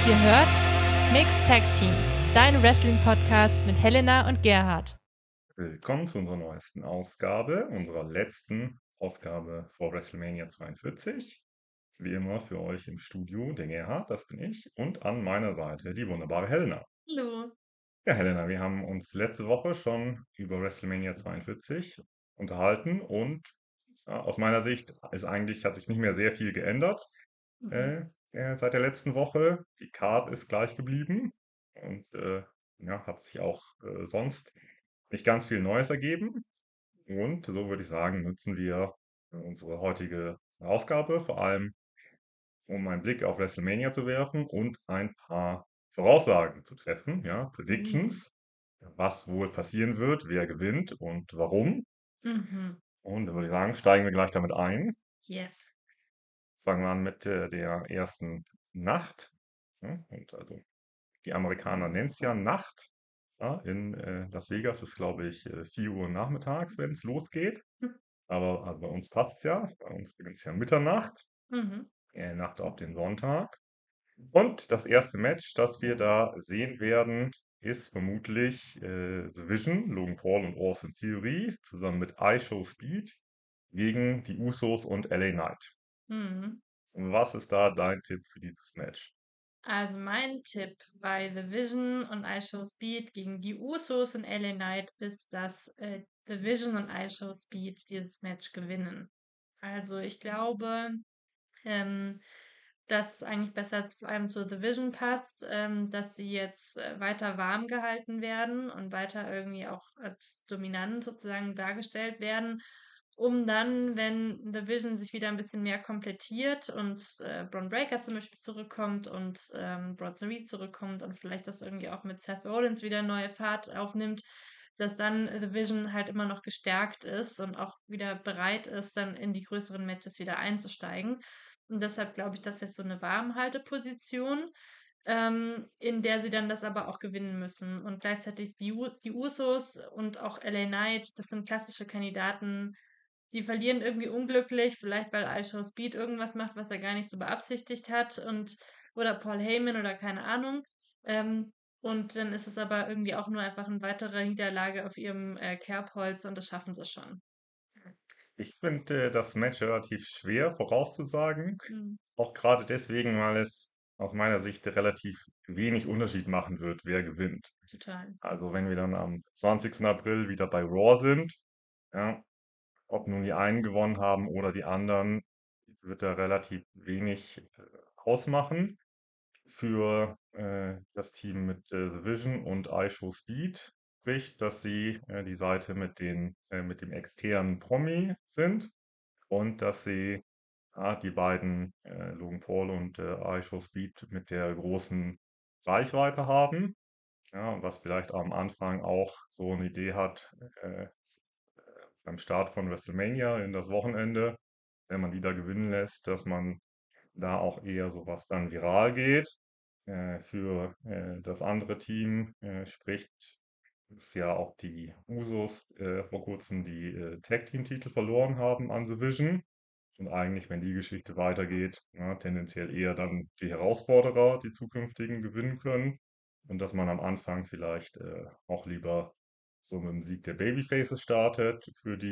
Ihr hört Mixed Tag Team, dein Wrestling-Podcast mit Helena und Gerhard. Willkommen zu unserer neuesten Ausgabe, unserer letzten Ausgabe vor WrestleMania 42. Wie immer für euch im Studio der Gerhard, das bin ich, und an meiner Seite die wunderbare Helena. Hallo. Ja, Helena, wir haben uns letzte Woche schon über WrestleMania 42 unterhalten und aus meiner Sicht hat sich nicht mehr sehr viel geändert Mhm. äh, seit der letzten Woche. Die Card ist gleich geblieben und ja, hat sich auch sonst nicht ganz viel Neues ergeben. Und so würde ich sagen, nutzen wir unsere heutige Ausgabe vor allem, um einen Blick auf WrestleMania zu werfen und ein paar Voraussagen zu treffen, ja, Mhm. Predictions, was wohl passieren wird, wer gewinnt und warum. Mhm. Und da würde ich sagen, steigen wir gleich damit ein. Yes. Fangen wir an mit der ersten Nacht. Ja, und also die Amerikaner nennen es ja Nacht. Ja, in Las Vegas ist, glaube ich, 4 Uhr nachmittags, wenn es losgeht. Aber bei uns passt es ja. Bei uns beginnt es ja Mitternacht, Mhm. Nacht auf den Sonntag. Und das erste Match, das wir da sehen werden, ist vermutlich The Vision, Logan Paul und Austin Theory, zusammen mit iShow Speed gegen die Usos und LA Knight. Mhm. Was ist da dein Tipp für dieses Match? Also mein Tipp bei The Vision und I Show Speed gegen die Usos und LA Knight ist, dass The Vision und I Show Speed dieses Match gewinnen. Also ich glaube, ähm, dass es eigentlich besser vor allem zu The Vision passt, dass sie jetzt weiter warm gehalten werden und weiter irgendwie auch als dominant sozusagen dargestellt werden, um dann, wenn The Vision sich wieder ein bisschen mehr komplettiert und Bron Breakker zum Beispiel zurückkommt und Bronson Reed zurückkommt und vielleicht das irgendwie auch mit Seth Rollins wieder neue Fahrt aufnimmt, dass dann The Vision halt immer noch gestärkt ist und auch wieder bereit ist, dann in die größeren Matches wieder einzusteigen. Und deshalb glaube ich, das ist jetzt so eine Warmhalteposition, in der sie dann das aber auch gewinnen müssen. Und gleichzeitig die Usos und auch LA Knight, das sind klassische Kandidaten, die verlieren irgendwie unglücklich, vielleicht weil iShow Speed irgendwas macht, was er gar nicht so beabsichtigt hat und oder Paul Heyman oder keine Ahnung. Ähm, und dann ist es aber irgendwie auch nur einfach eine weitere Niederlage auf ihrem Kerbholz und das schaffen sie schon. Ich finde das Match relativ schwer vorauszusagen, Mhm. auch gerade deswegen, weil es aus meiner Sicht relativ wenig Unterschied machen wird, wer gewinnt. Total. Also wenn wir dann am 20. April wieder bei Raw sind, ja, ob nun die einen gewonnen haben oder die anderen, wird da relativ wenig ausmachen. Für das Team mit The Vision und iShow Speed spricht, dass sie die Seite mit dem externen Promi sind und dass sie die beiden, Logan Paul und iShow Speed, mit der großen Reichweite haben. Ja, und was vielleicht am Anfang auch so eine Idee hat, beim Start von WrestleMania in das Wochenende, wenn man die da gewinnen lässt, dass man da auch eher sowas dann viral geht. Für das andere Team spricht, dass ja auch die Usos vor kurzem die Tag-Team-Titel verloren haben an The Vision. Und eigentlich, wenn die Geschichte weitergeht, tendenziell eher dann die Herausforderer, die zukünftigen, gewinnen können. Und dass man am Anfang vielleicht auch lieber so mit dem Sieg der Babyfaces startet,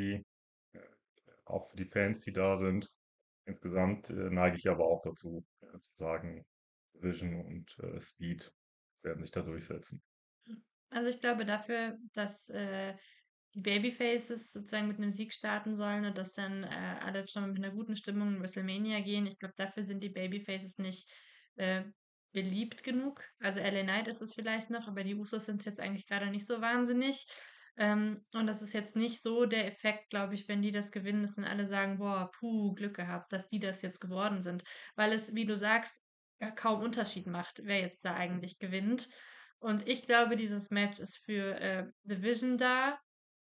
auch für die Fans, die da sind. Insgesamt neige ich aber auch dazu, zu sagen, Vision und Speed werden sich da durchsetzen. Also ich glaube dafür, dass die Babyfaces sozusagen mit einem Sieg starten sollen und dass dann alle schon mit einer guten Stimmung in WrestleMania gehen. Ich glaube, dafür sind die Babyfaces nicht äh, beliebt genug. Also LA Knight ist es vielleicht noch, aber die Usos sind es jetzt eigentlich gerade nicht so wahnsinnig. Und das ist jetzt nicht so der Effekt, glaube ich, wenn die das gewinnen, dass dann alle sagen, boah, puh, Glück gehabt, dass die das jetzt geworden sind. Weil es, wie du sagst, ja, kaum Unterschied macht, wer jetzt da eigentlich gewinnt. Und ich glaube, dieses Match ist für The Vision da.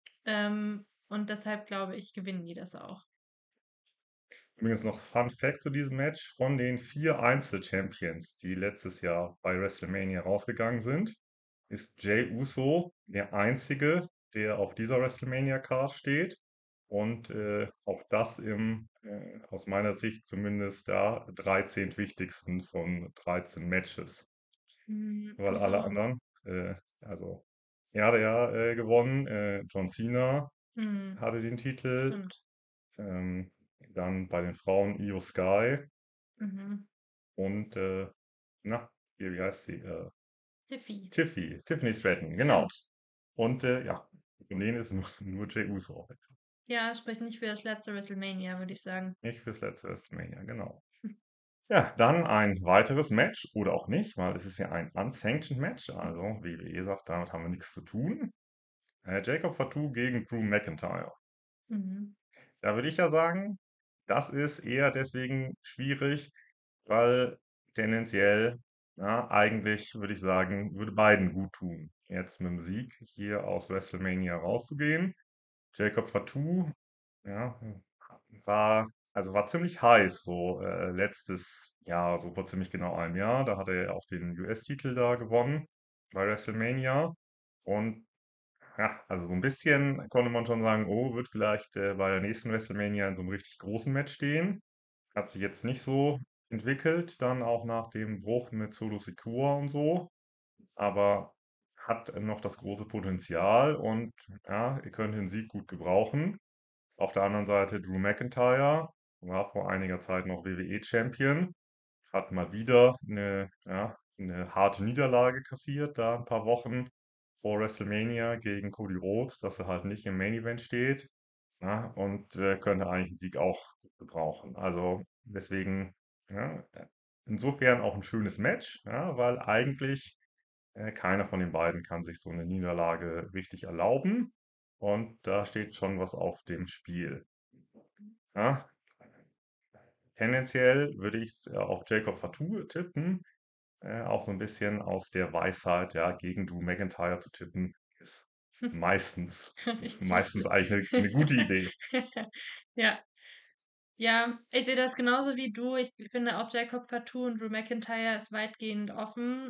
Und deshalb glaube ich, gewinnen die das auch. Übrigens noch Fun Fact zu diesem Match: Von den 4 Einzel-Champions, die letztes Jahr bei WrestleMania rausgegangen sind, ist Jey Uso der einzige, der auf dieser WrestleMania-Card steht. Und auch das aus meiner Sicht zumindest, da 13. wichtigsten von 13 Matches. weil alle Wieso? anderen, also er hatte ja gewonnen, John Cena Hm, hatte den Titel, stimmt. ähm, dann bei den Frauen Io Sky Mhm. und, na, hier, wie heißt sie? Tiffy. Tiffany Stratton, genau. Stimmt. Und ja, von denen ist nur Jey Uso. Ja, spricht nicht für das letzte WrestleMania, würde ich sagen. Nicht fürs letzte WrestleMania, genau. Ja, dann ein weiteres Match oder auch nicht, weil es ist ja ein Unsanctioned Match, also WWE sagt, damit haben wir nichts zu tun. Jacob Fatu gegen Drew McIntyre. Mhm. Da würde ich ja sagen, das ist eher deswegen schwierig, weil tendenziell, ja, eigentlich würde ich sagen, würde beiden gut tun, jetzt mit dem Sieg hier aus WrestleMania rauszugehen. Jacob Fatu, ja, war ziemlich heiß, so letztes Jahr, so vor ziemlich genau einem Jahr. Da hat er ja auch den US-Titel da gewonnen bei WrestleMania. Und ja, also so ein bisschen konnte man schon sagen, oh, wird vielleicht bei der nächsten WrestleMania in so einem richtig großen Match stehen. Hat sich jetzt nicht so entwickelt, dann auch nach dem Bruch mit Solo Sikoa und so, aber hat noch das große Potenzial und ja, ihr könnt den Sieg gut gebrauchen. Auf der anderen Seite Drew McIntyre, war vor einiger Zeit noch WWE-Champion, hat mal wieder eine harte Niederlage kassiert, da ein paar Wochen vor WrestleMania gegen Cody Rhodes, dass er halt nicht im Main Event steht. Ja, und könnte eigentlich einen Sieg auch gebrauchen. Also deswegen, ja, insofern auch ein schönes Match, ja, weil eigentlich keiner von den beiden kann sich so eine Niederlage richtig erlauben. Und da steht schon was auf dem Spiel. Ja, tendenziell würde ich auf Jacob Fatu tippen. Auch so ein bisschen aus der Weisheit, ja, gegen Drew McIntyre zu tippen, ist meistens, Richtig. meistens eigentlich eine gute Idee. Ja. Ja, ich sehe das genauso wie du. Ich finde auch Jacob Fatu und Drew McIntyre ist weitgehend offen.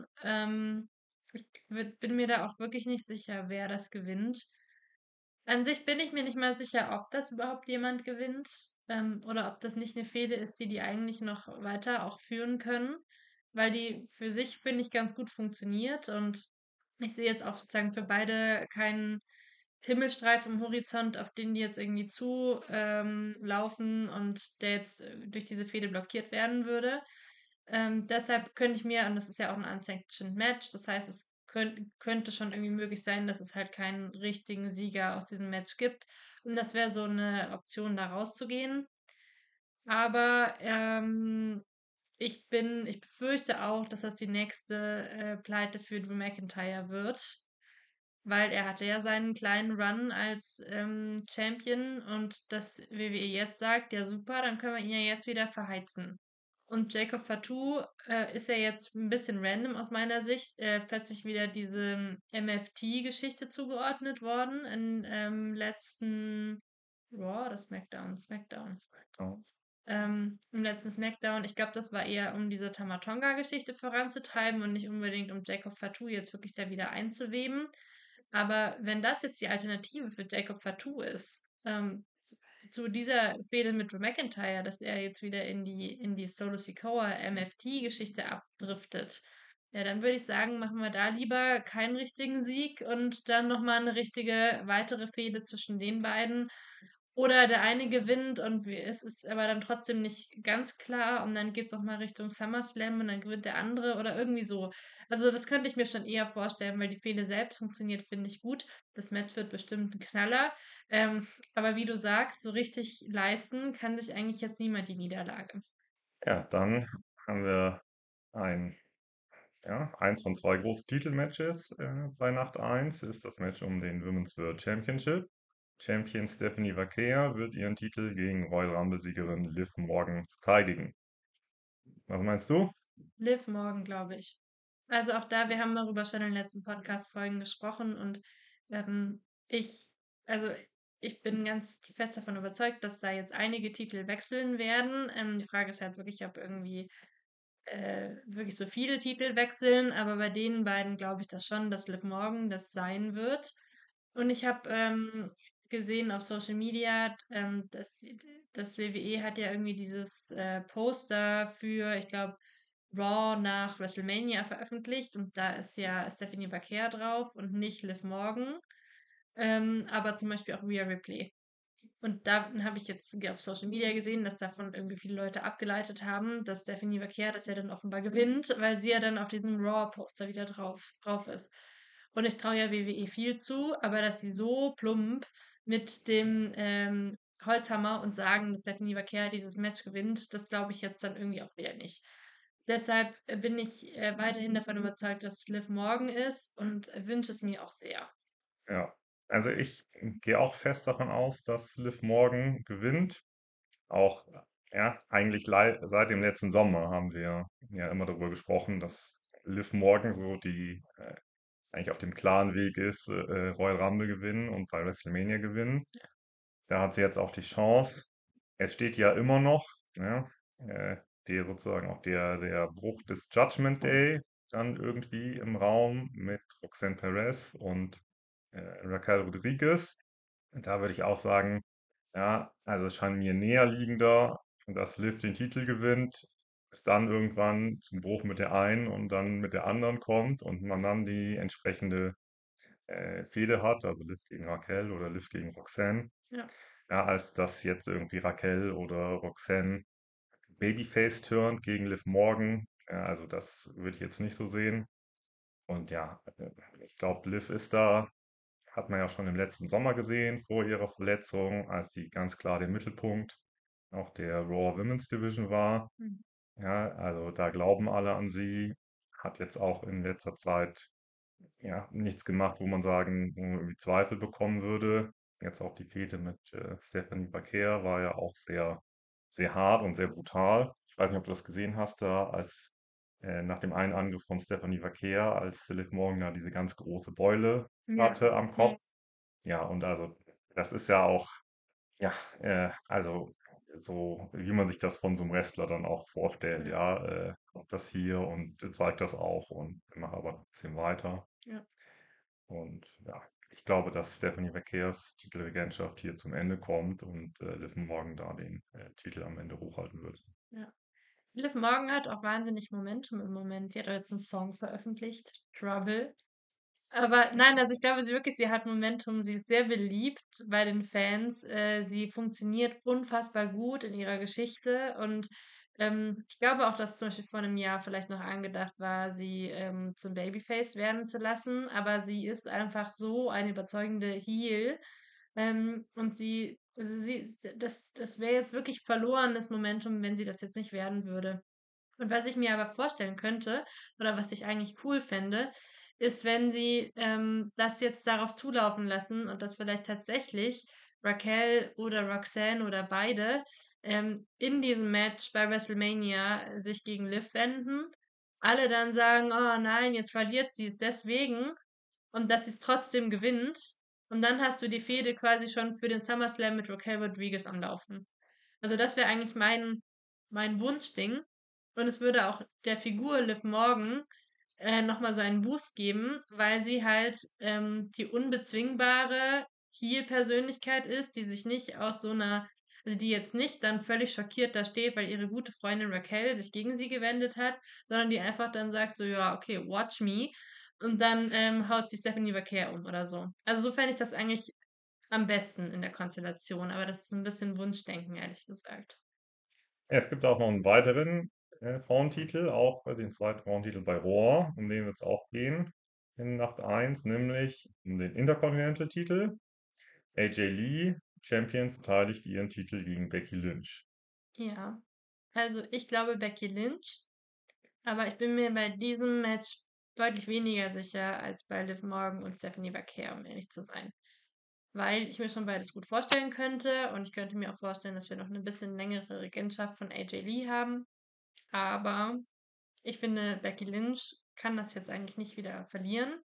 Bin mir da auch wirklich nicht sicher, wer das gewinnt. An sich bin ich mir nicht mal sicher, ob das überhaupt jemand gewinnt, oder ob das nicht eine Fehde ist, die eigentlich noch weiter auch führen können, weil die für sich, finde ich, ganz gut funktioniert und ich sehe jetzt auch sozusagen für beide keinen Himmelstreif im Horizont, auf den die jetzt irgendwie zu laufen und der jetzt durch diese Fehde blockiert werden würde. Deshalb könnte ich mir, und das ist ja auch ein Unsanctioned Match, das heißt, es könnte schon irgendwie möglich sein, dass es halt keinen richtigen Sieger aus diesem Match gibt. Und das wäre so eine Option, da rauszugehen. Aber ich befürchte auch, dass das die nächste Pleite für Drew McIntyre wird, weil er hatte ja seinen kleinen Run als Champion und das WWE jetzt sagt, ja super, dann können wir ihn ja jetzt wieder verheizen. Und Jacob Fatu ist ja jetzt ein bisschen random aus meiner Sicht plötzlich wieder diese MFT-Geschichte zugeordnet worden in letzten Raw oder SmackDown, SmackDown. Ja. Im letzten SmackDown, ich glaube, das war eher, um diese Tamatonga-Geschichte voranzutreiben und nicht unbedingt, um Jacob Fatu jetzt wirklich da wieder einzuweben. Aber wenn das jetzt die Alternative für Jacob Fatu ist, zu dieser Fehde mit Drew McIntyre, dass er jetzt wieder in die Solo Sikoa MFT-Geschichte abdriftet, ja, dann würde ich sagen, machen wir da lieber keinen richtigen Sieg und dann nochmal eine richtige weitere Fehde zwischen den beiden. Oder der eine gewinnt und es ist aber dann trotzdem nicht ganz klar und dann geht es nochmal Richtung SummerSlam und dann gewinnt der andere oder irgendwie so. Also das könnte ich mir schon eher vorstellen, weil die Fehde selbst funktioniert, finde ich gut. Das Match wird bestimmt ein Knaller. Aber wie du sagst, so richtig leisten kann sich eigentlich jetzt niemand die Niederlage. Ja, dann haben wir ein, eins von zwei großen Titelmatches bei Nacht eins ist das Match um den Women's World Championship. Champion Stephanie Vaquer wird ihren Titel gegen Royal Rumble-Siegerin Liv Morgan verteidigen. Was meinst du? Liv morgen, glaube ich. Also auch da, wir haben darüber schon in den letzten Podcast-Folgen gesprochen und ähm, ich, also ich bin ganz fest davon überzeugt, dass da jetzt einige Titel wechseln werden. Die Frage ist halt wirklich, ob irgendwie wirklich so viele Titel wechseln, aber bei den beiden glaube ich das schon, dass Liv Morgan das sein wird. Und ich habe gesehen auf Social Media, dass das WWE hat ja irgendwie dieses Poster für, ich glaube, Raw nach WrestleMania veröffentlicht und da ist ja Stephanie Becerra drauf und nicht Liv Morgan, aber zum Beispiel auch Rhea Ripley. Und da habe ich jetzt auf Social Media gesehen, dass davon irgendwie viele Leute abgeleitet haben, dass Stephanie Becerra das ja dann offenbar gewinnt, weil sie ja dann auf diesem Raw-Poster wieder drauf ist. Und ich traue ja WWE viel zu, aber dass sie so plump mit dem Holzhammer und sagen, dass Stephanie Becerra dieses Match gewinnt, das glaube ich jetzt dann irgendwie auch wieder nicht. Deshalb bin ich weiterhin davon überzeugt, dass es Liv Morgan ist und wünsche es mir auch sehr. Ja. Also ich gehe auch fest davon aus, dass Liv Morgan gewinnt. Auch, ja, eigentlich seit dem letzten Sommer haben wir ja immer darüber gesprochen, dass Liv Morgan so die eigentlich auf dem klaren Weg ist, Royal Rumble gewinnen und bei WrestleMania gewinnen. Da hat sie jetzt auch die Chance. Es steht ja immer noch, ja, äh, sozusagen auch der Bruch des Judgment Day dann irgendwie im Raum mit Roxanne Perez und Raquel Rodriguez. Und da würde ich auch sagen, ja, also es scheint mir näher liegender, dass Liv den Titel gewinnt, es dann irgendwann zum Bruch mit der einen und dann mit der anderen kommt und man dann die entsprechende Fehde hat, also Liv gegen Raquel oder Liv gegen Roxanne, Ja, ja, als dass jetzt irgendwie Raquel oder Roxanne Babyface turnt gegen Liv Morgan. Ja, also das würde ich jetzt nicht so sehen. Und ja, ich glaube, Liv ist da, hat man ja schon im letzten Sommer gesehen, vor ihrer Verletzung, als sie ganz klar der Mittelpunkt auch der Raw Women's Division war. hm, Ja, also da glauben alle an sie. Hat jetzt auch in letzter Zeit ja nichts gemacht, wo man sagen, wo man irgendwie Zweifel bekommen würde. Jetzt auch die Fehde mit Stephanie Becerra war ja auch sehr, sehr hart und sehr brutal. Ich weiß nicht, ob du das gesehen hast, da als nach dem einen Angriff von Stephanie Becerra, als Liv Morgan da diese ganz große Beule ja, hatte am ja, Kopf. Ja, und also das ist ja auch ja, also so, wie man sich das von so einem Wrestler dann auch vorstellt, ja, ja, kommt das hier und zeigt das auch und macht aber ein bisschen weiter. ja. Und ja, ich glaube, dass Stephanie McKers Titelregentschaft hier zum Ende kommt und Liv Morgan da den Titel am Ende hochhalten wird. Ja. Liv Morgan hat auch wahnsinnig Momentum im Moment. Sie hat auch jetzt einen Song veröffentlicht, Trouble. Aber nein, also ich glaube, sie hat Momentum. Sie ist sehr beliebt bei den Fans. Sie funktioniert unfassbar gut in ihrer Geschichte. Und ich glaube auch, dass zum Beispiel vor einem Jahr vielleicht noch angedacht war, sie zum Babyface werden zu lassen. Aber sie ist einfach so eine überzeugende Heel. Und das wäre jetzt wirklich verlorenes Momentum, wenn sie das jetzt nicht werden würde. Und was ich mir aber vorstellen könnte, oder was ich eigentlich cool fände, ist, wenn sie das jetzt darauf zulaufen lassen und dass vielleicht tatsächlich Raquel oder Roxanne oder beide in diesem Match bei WrestleMania sich gegen Liv wenden. Alle dann sagen, oh nein, jetzt verliert sie es deswegen und dass sie es trotzdem gewinnt. Und dann hast du die Fehde quasi schon für den SummerSlam mit Raquel Rodriguez am Laufen. Also das wäre eigentlich mein Wunschding. Und es würde auch der Figur Liv Morgan nochmal so einen Boost geben, weil sie halt die unbezwingbare Heel-Persönlichkeit ist, die sich nicht aus so einer, also die jetzt nicht dann völlig schockiert da steht, weil ihre gute Freundin Raquel sich gegen sie gewendet hat, sondern die einfach dann sagt so, ja, okay, watch me. Und dann haut sie Stephanie Becerra um oder so. Also so fände ich das eigentlich am besten in der Konstellation, aber das ist ein bisschen Wunschdenken, ehrlich gesagt. Ja, es gibt auch noch einen weiteren Frauentitel, auch den zweiten Frauentitel bei Raw, um den wird es auch gehen in Nacht eins, nämlich um den Intercontinental-Titel. AJ Lee, Champion, verteidigt ihren Titel gegen Becky Lynch. Ja. Also ich glaube Becky Lynch, aber ich bin mir bei diesem Match deutlich weniger sicher als bei Liv Morgan und Stephanie Becerra, um ehrlich zu sein. Weil ich mir schon beides gut vorstellen könnte und ich könnte mir auch vorstellen, dass wir noch eine bisschen längere Regentschaft von AJ Lee haben. Aber ich finde, Becky Lynch kann das jetzt eigentlich nicht wieder verlieren.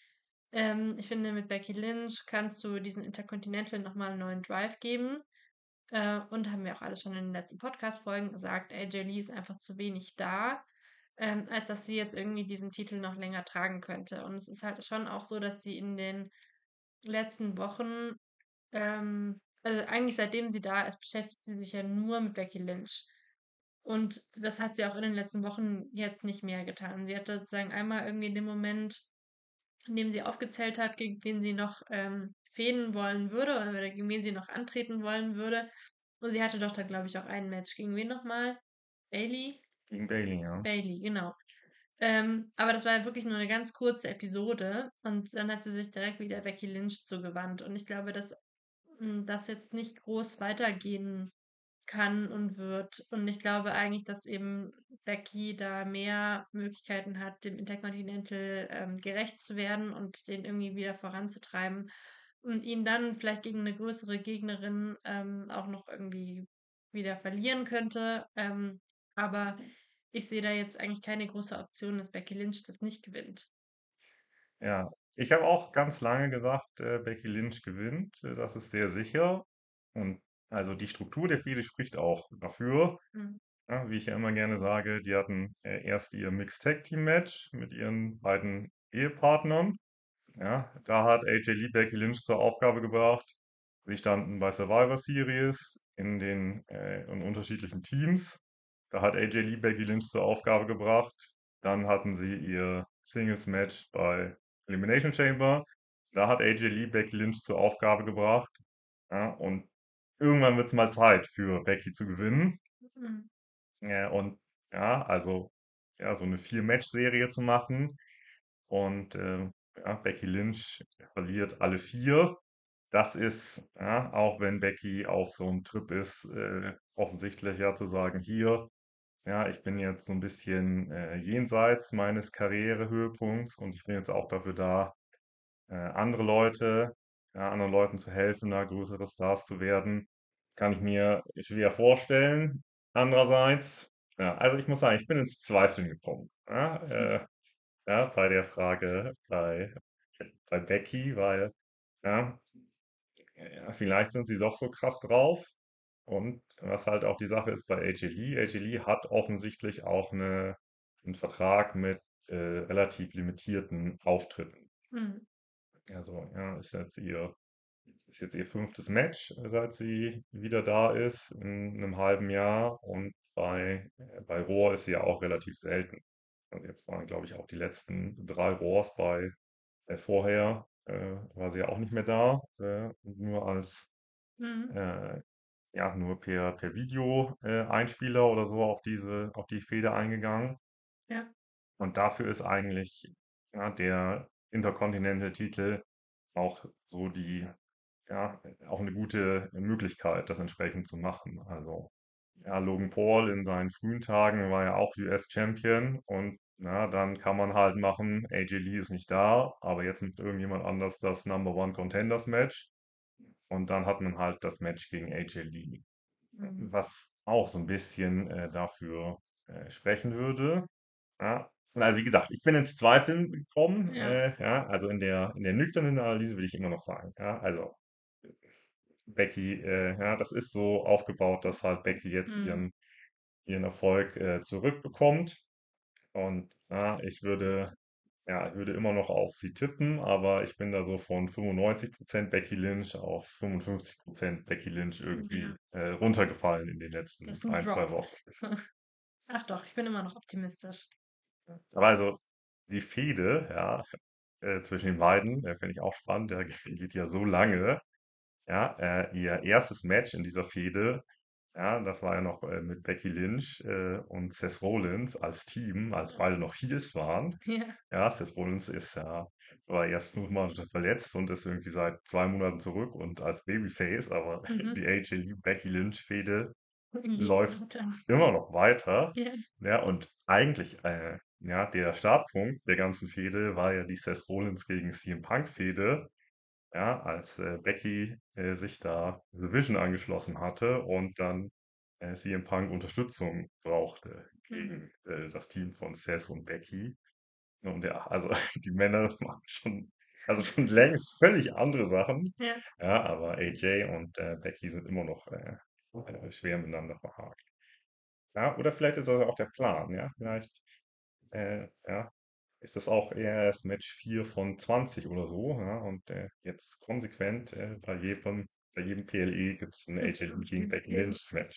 Ich finde, mit Becky Lynch kannst du diesen Intercontinental nochmal einen neuen Drive geben. Und haben wir auch alles schon in den letzten Podcast-Folgen gesagt, AJ Lee ist einfach zu wenig da, als dass sie jetzt irgendwie diesen Titel noch länger tragen könnte. Und es ist halt schon auch so, dass sie in den letzten Wochen, also eigentlich seitdem sie da ist, beschäftigt sie sich ja nur mit Becky Lynch. Und das hat sie auch in den letzten Wochen jetzt nicht mehr getan. Sie hat sozusagen einmal irgendwie in dem Moment, in dem sie aufgezählt hat, gegen wen sie noch fehden wollen würde oder gegen wen sie noch antreten wollen würde. Und sie hatte doch da, glaube ich, auch ein Match. Gegen wen nochmal? Bailey? Gegen Bailey, ja. Bailey, genau. Aber das war ja wirklich nur eine ganz kurze Episode und dann hat sie sich direkt wieder Becky Lynch zugewandt. Und ich glaube, dass das jetzt nicht groß weitergehen kann und wird. Und ich glaube eigentlich, dass eben Becky da mehr Möglichkeiten hat, dem Intercontinental gerecht zu werden und den irgendwie wieder voranzutreiben und ihn dann vielleicht gegen eine größere Gegnerin auch noch irgendwie wieder verlieren könnte. Aber ich sehe da jetzt eigentlich keine große Option, dass Becky Lynch das nicht gewinnt. Ja, ich habe auch ganz lange gesagt, Becky Lynch gewinnt. Das ist sehr sicher. Und also die Struktur der Fehde spricht auch dafür. Mhm. Ja, wie ich ja immer gerne sage, die hatten erst ihr Mixed Tag Team Match mit ihren beiden Ehepartnern. Ja, da hat AJ Lee Becky Lynch zur Aufgabe gebracht. Sie standen bei Survivor Series in unterschiedlichen Teams. Da hat AJ Lee Becky Lynch zur Aufgabe gebracht. Dann hatten sie ihr Singles Match bei Elimination Chamber. Da hat AJ Lee Becky Lynch zur Aufgabe gebracht. Ja, und irgendwann wird es mal Zeit für Becky zu gewinnen. Mhm. Und ja, also ja, so eine Vier-Match-Serie zu machen. Und ja, Becky Lynch verliert alle vier. Das ist, ja, auch wenn Becky auf so einem Trip ist, offensichtlich ja zu sagen, hier, ja, ich bin jetzt so ein bisschen jenseits meines Karrierehöhepunkts und ich bin jetzt auch dafür da, andere Leute, ja, anderen Leuten zu helfen, da größere Stars zu werden, kann ich mir schwer vorstellen. Andererseits, ja, also ich muss sagen, ich bin ins Zweifeln gekommen. Ja, ja, bei der Frage bei Becky, weil ja, ja, vielleicht sind sie doch so krass drauf. Und was halt auch die Sache ist bei AJ Lee, AJ Lee hat offensichtlich auch einen Vertrag mit relativ limitierten Auftritten. Mhm. Also ja, ist jetzt ihr fünftes Match, seit sie wieder da ist, in einem halben Jahr. Und bei Raw ist sie ja auch relativ selten. Und jetzt waren, glaube ich, auch die letzten drei Raws vorher, war sie ja auch nicht mehr da, nur Mhm. äh, ja, nur per Video, Einspieler oder so auf die Fehde eingegangen. Ja. Und dafür ist eigentlich, ja, der Intercontinental-Titel auch so ja, auch eine gute Möglichkeit, das entsprechend zu machen. Also, ja, Logan Paul in seinen frühen Tagen war ja auch US-Champion und na, dann kann man halt machen, AJ Lee ist nicht da, aber jetzt mit irgendjemand anders das Number One Contenders Match und dann hat man halt das Match gegen AJ Lee, Mhm. was auch so ein bisschen dafür sprechen würde. Ja. Und also wie gesagt, ich bin ins Zweifeln gekommen. Ja. Ja, also in der nüchternen Analyse würde ich immer noch sagen, ja, also Becky, ja, das ist so aufgebaut, dass halt Becky jetzt Mhm. ihren Erfolg zurückbekommt. Und ja, ich würde immer noch auf sie tippen, aber ich bin da so von 95% Becky Lynch auf 55% Becky Lynch irgendwie Ja. runtergefallen in den Das letzten ist ein ein, zwei Drop. Wochen. Ach doch, ich bin immer noch optimistisch. Aber also die Fehde, ja, zwischen den beiden, finde ich auch spannend, der geht ja so lange. Ja, ihr erstes Match in dieser Fehde, ja, das war ja noch mit Becky Lynch und Seth Rollins als Team, als beide noch Heels waren. Ja. Ja, Seth Rollins war erst 5 Monate verletzt und ist irgendwie seit 2 Monaten zurück und als Babyface, aber Mhm. die AJ Lee Becky Lynch Fehde Lebt läuft weiter. immer noch weiter. Ja. Ja, und eigentlich, ja, der Startpunkt der ganzen Fehde war ja die Seth Rollins gegen CM Punk Fehde, ja, als Becky sich da The Vision angeschlossen hatte und dann CM Punk Unterstützung brauchte Mhm. gegen das Team von Seth und Becky. Und ja, also die Männer machen also schon längst völlig andere Sachen. Ja. Ja, aber AJ und Becky sind immer noch schwer miteinander verhakt. Ja, oder vielleicht ist das auch der Plan, ja. Vielleicht ja, ist das auch eher das Match 4 von 20 oder so, ja. Und jetzt konsequent bei jedem PLE gibt es ein AJ Lee gegen Becky Lynch Match.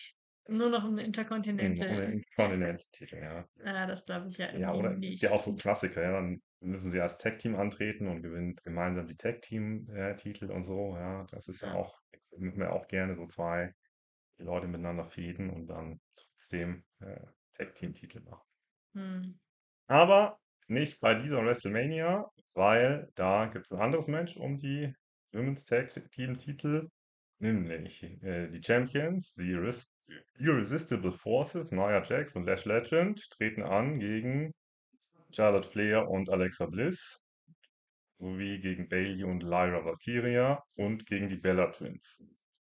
Nur noch um den Um Intercontinental. den Intercontinental-Titel, ja. Das glaube ich ja Ja, irgendwie oder gibt ja nicht. auch so Klassiker, ja, dann müssen sie als Tag-Team antreten und gewinnen gemeinsam die Tag-Team-Titel und so, ja. Das ist ja Ja. auch, machen wir auch gerne, so zwei Leute miteinander fehden und dann trotzdem Tag-Team-Titel machen. Hm. Aber nicht bei dieser WrestleMania, weil da gibt es ein anderes Match um die Women's Tag Team Titel, nämlich die Champions, Irresistible Forces, Nia Jax und Lash Legend treten an gegen Charlotte Flair und Alexa Bliss, sowie gegen Bayley und Lyra Valkyria und gegen die Bella Twins.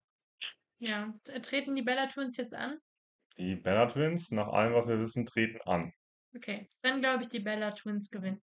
Ja. Treten die Bella Twins jetzt an? Die Bella Twins, nach allem, was wir wissen, treten an. Okay. Dann glaube ich, die Bella Twins gewinnen.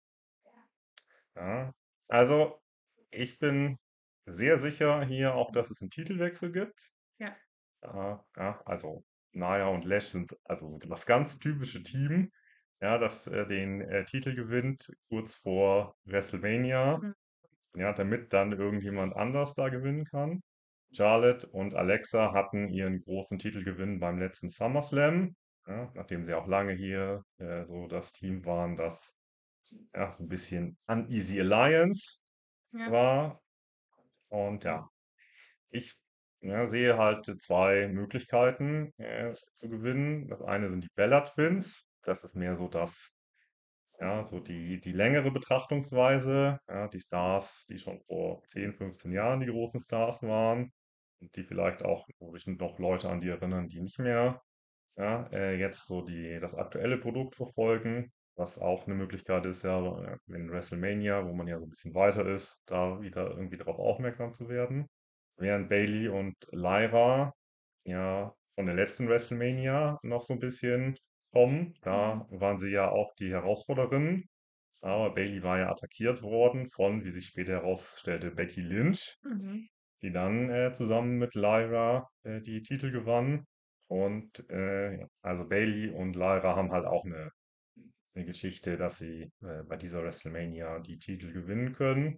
Ja. Also, ich bin sehr sicher hier auch, dass es einen Titelwechsel gibt. Ja. Ja, also Nia und Lash sind also so das ganz typische Team, ja, das den Titel gewinnt kurz vor WrestleMania, Hm. ja, damit dann irgendjemand anders da gewinnen kann. Charlotte und Alexa hatten ihren großen Titelgewinn beim letzten SummerSlam, ja, nachdem sie auch lange hier so das Team waren, das ja, so ein bisschen Uneasy Alliance Ja. war. Und ja, ich ja, sehe halt zwei Möglichkeiten zu gewinnen. Das eine sind die Bella Twins. Das ist mehr so das, ja, so die längere Betrachtungsweise. Ja, die Stars, die schon vor 10, 15 Jahren die großen Stars waren. Und die vielleicht auch bestimmt noch Leute an die erinnern, die nicht mehr ja, jetzt so das aktuelle Produkt verfolgen, was auch eine Möglichkeit ist, ja, in WrestleMania, wo man ja so ein bisschen weiter ist, da wieder irgendwie darauf aufmerksam zu werden. Während Bailey und Lyra ja von der letzten WrestleMania noch so ein bisschen kommen. Mhm. Da waren sie ja auch die Herausforderin. Aber Bailey war ja attackiert worden von, wie sich später herausstellte, Becky Lynch, Mhm. die dann zusammen mit Lyra die Titel gewann. Und ja, also Bailey und Lyra haben halt auch eine Geschichte, dass sie bei dieser WrestleMania die Titel gewinnen können.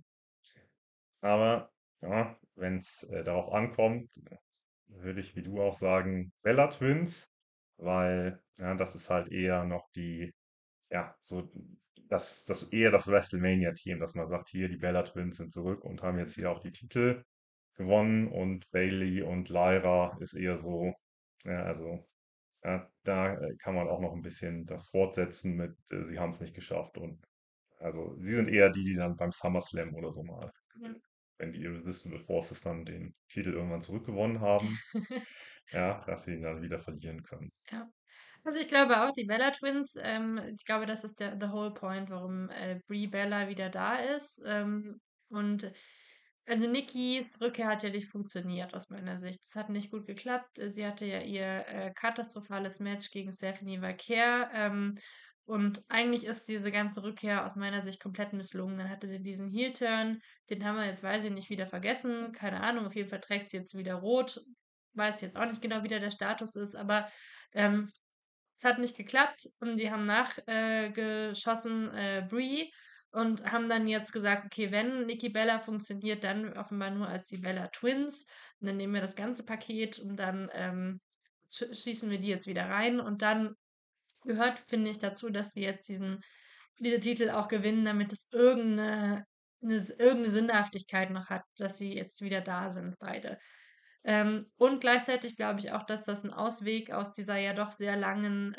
Aber ja, wenn es darauf ankommt, würde ich wie du auch sagen, Bella Twins, weil ja, das ist halt eher noch ja, so das eher das WrestleMania-Team, dass man sagt, hier, die Bella Twins sind zurück und haben jetzt hier auch die Titel gewonnen und Bailey und Lyra ist eher so, ja, also ja, da kann man auch noch ein bisschen das fortsetzen mit, sie haben es nicht geschafft und also sie sind eher die, die dann beim SummerSlam oder so mal Ja. wenn die Irresistible Forces dann den Titel irgendwann zurückgewonnen haben, ja, dass sie ihn dann wieder verlieren können. Ja. Also ich glaube auch, die Bella Twins, ich glaube, das ist the whole point, warum Brie Bella wieder da ist. Und also Nikis Rückkehr hat ja nicht funktioniert aus meiner Sicht. Es hat nicht gut geklappt. Sie hatte ja ihr katastrophales Match gegen Stephanie Vaquer. Und eigentlich ist diese ganze Rückkehr aus meiner Sicht komplett misslungen. Dann hatte sie diesen Heel-Turn, den haben wir jetzt, weiß ich nicht, wieder vergessen. Keine Ahnung, auf jeden Fall trägt sie jetzt wieder rot. Weiß jetzt auch nicht genau, wie da der Status ist, aber ähm, es hat nicht geklappt und die haben nachgeschossen, Brie, und haben dann jetzt gesagt, okay, wenn Nikki Bella funktioniert, dann offenbar nur als die Bella Twins. Und dann nehmen wir das ganze Paket und dann schießen wir die jetzt wieder rein. Und dann gehört, finde ich, dazu, dass sie jetzt diese Titel auch gewinnen, damit es irgendeine Sinnhaftigkeit noch hat, dass sie jetzt wieder da sind, beide. Und gleichzeitig glaube ich auch, dass das ein Ausweg aus dieser ja doch sehr langen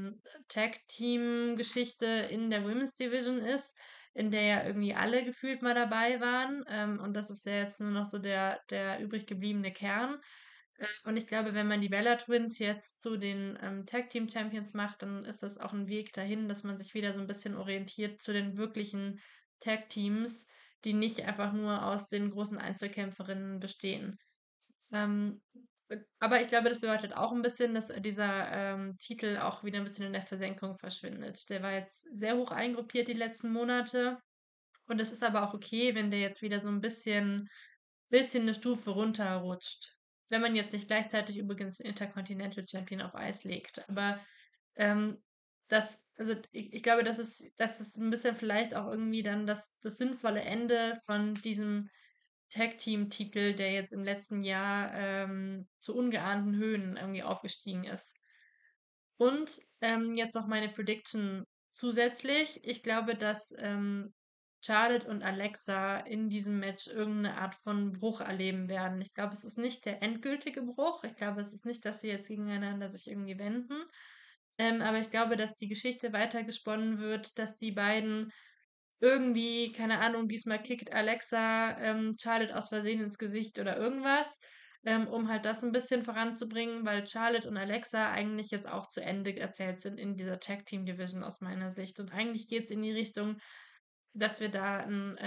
Tag-Team-Geschichte in der Women's Division ist, in der ja irgendwie alle gefühlt mal dabei waren. Und das ist ja jetzt nur noch so der übrig gebliebene Kern. Und ich glaube, wenn man die Bella Twins jetzt zu den Tag Team Champions macht, dann ist das auch ein Weg dahin, dass man sich wieder so ein bisschen orientiert zu den wirklichen Tag Teams, die nicht einfach nur aus den großen Einzelkämpferinnen bestehen. Ähm, aber ich glaube, das bedeutet auch ein bisschen, dass dieser Titel auch wieder ein bisschen in der Versenkung verschwindet. Der war jetzt sehr hoch eingruppiert die letzten Monate. Und es ist aber auch okay, wenn der jetzt wieder so ein bisschen eine Stufe runterrutscht. Wenn man jetzt nicht gleichzeitig übrigens den Intercontinental Champion auf Eis legt. Aber ähm, also ich glaube, das ist ein bisschen vielleicht auch irgendwie dann das sinnvolle Ende von diesem Tag-Team-Titel, der jetzt im letzten Jahr zu ungeahnten Höhen irgendwie aufgestiegen ist. Und jetzt noch meine Prediction zusätzlich. Ich glaube, dass Charlotte und Alexa in diesem Match irgendeine Art von Bruch erleben werden. Ich glaube, es ist nicht der endgültige Bruch. Ich glaube, es ist nicht, dass sie jetzt gegeneinander sich irgendwie wenden. Aber ich glaube, dass die Geschichte weitergesponnen wird, dass die beiden irgendwie, keine Ahnung, diesmal kickt Alexa Charlotte aus Versehen ins Gesicht oder irgendwas, um halt das ein bisschen voranzubringen, weil Charlotte und Alexa eigentlich jetzt auch zu Ende erzählt sind in dieser Tag Team Division aus meiner Sicht. Und eigentlich geht es in die Richtung, dass wir da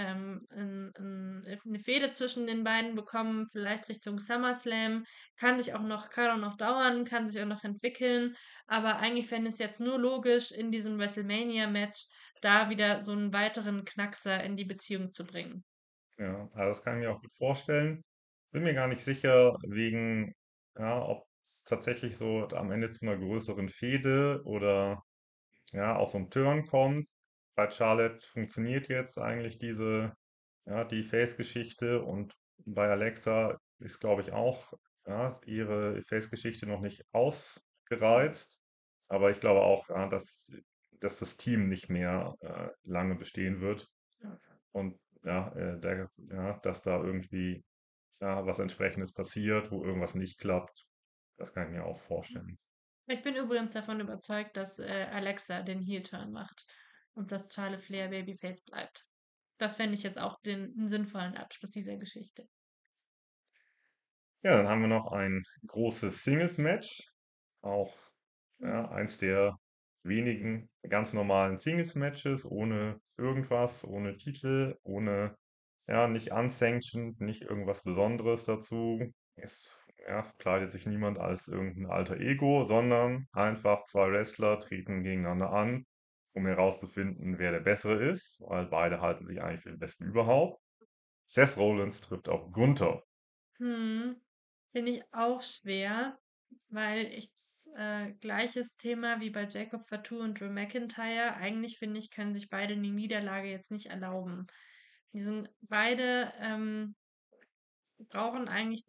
eine Fehde zwischen den beiden bekommen, vielleicht Richtung SummerSlam. Kann auch noch dauern, kann sich auch noch entwickeln. Aber eigentlich fände ich es jetzt nur logisch, in diesem WrestleMania-Match da wieder so einen weiteren Knackser in die Beziehung zu bringen. Ja, also das kann ich mir auch gut vorstellen. Bin mir gar nicht sicher, ja, ob es tatsächlich so am Ende zu einer größeren Fehde oder ja, auch so ein Turn kommt. Bei Charlotte funktioniert jetzt eigentlich die Face-Geschichte, und bei Alexa ist, glaube ich, auch ihre Face-Geschichte noch nicht ausgereizt. Aber ich glaube auch, dass das Team nicht mehr lange bestehen wird. Und dass da irgendwie was Entsprechendes passiert, wo irgendwas nicht klappt. Das kann ich mir auch vorstellen. Ich bin übrigens davon überzeugt, dass Alexa den Heel-Turn macht und dass Charlotte Flair Babyface bleibt. Das fände ich jetzt auch einen sinnvollen Abschluss dieser Geschichte. Ja, dann haben wir noch ein großes Singles-Match. Auch Mhm. eins der wenigen ganz normalen Singles-Matches, ohne irgendwas, ohne Titel, nicht unsanctioned, nicht irgendwas Besonderes dazu. Es verkleidet sich niemand als irgendein alter Ego, sondern einfach zwei Wrestler treten gegeneinander an, um herauszufinden, wer der Bessere ist, weil beide halten sich eigentlich für den Besten überhaupt. Seth Rollins trifft auf Gunther. Hm, finde ich auch schwer, weil gleiches Thema wie bei Jacob Fatu und Drew McIntyre. Eigentlich finde ich, können sich beide die Niederlage jetzt nicht erlauben. Die sind beide brauchen eigentlich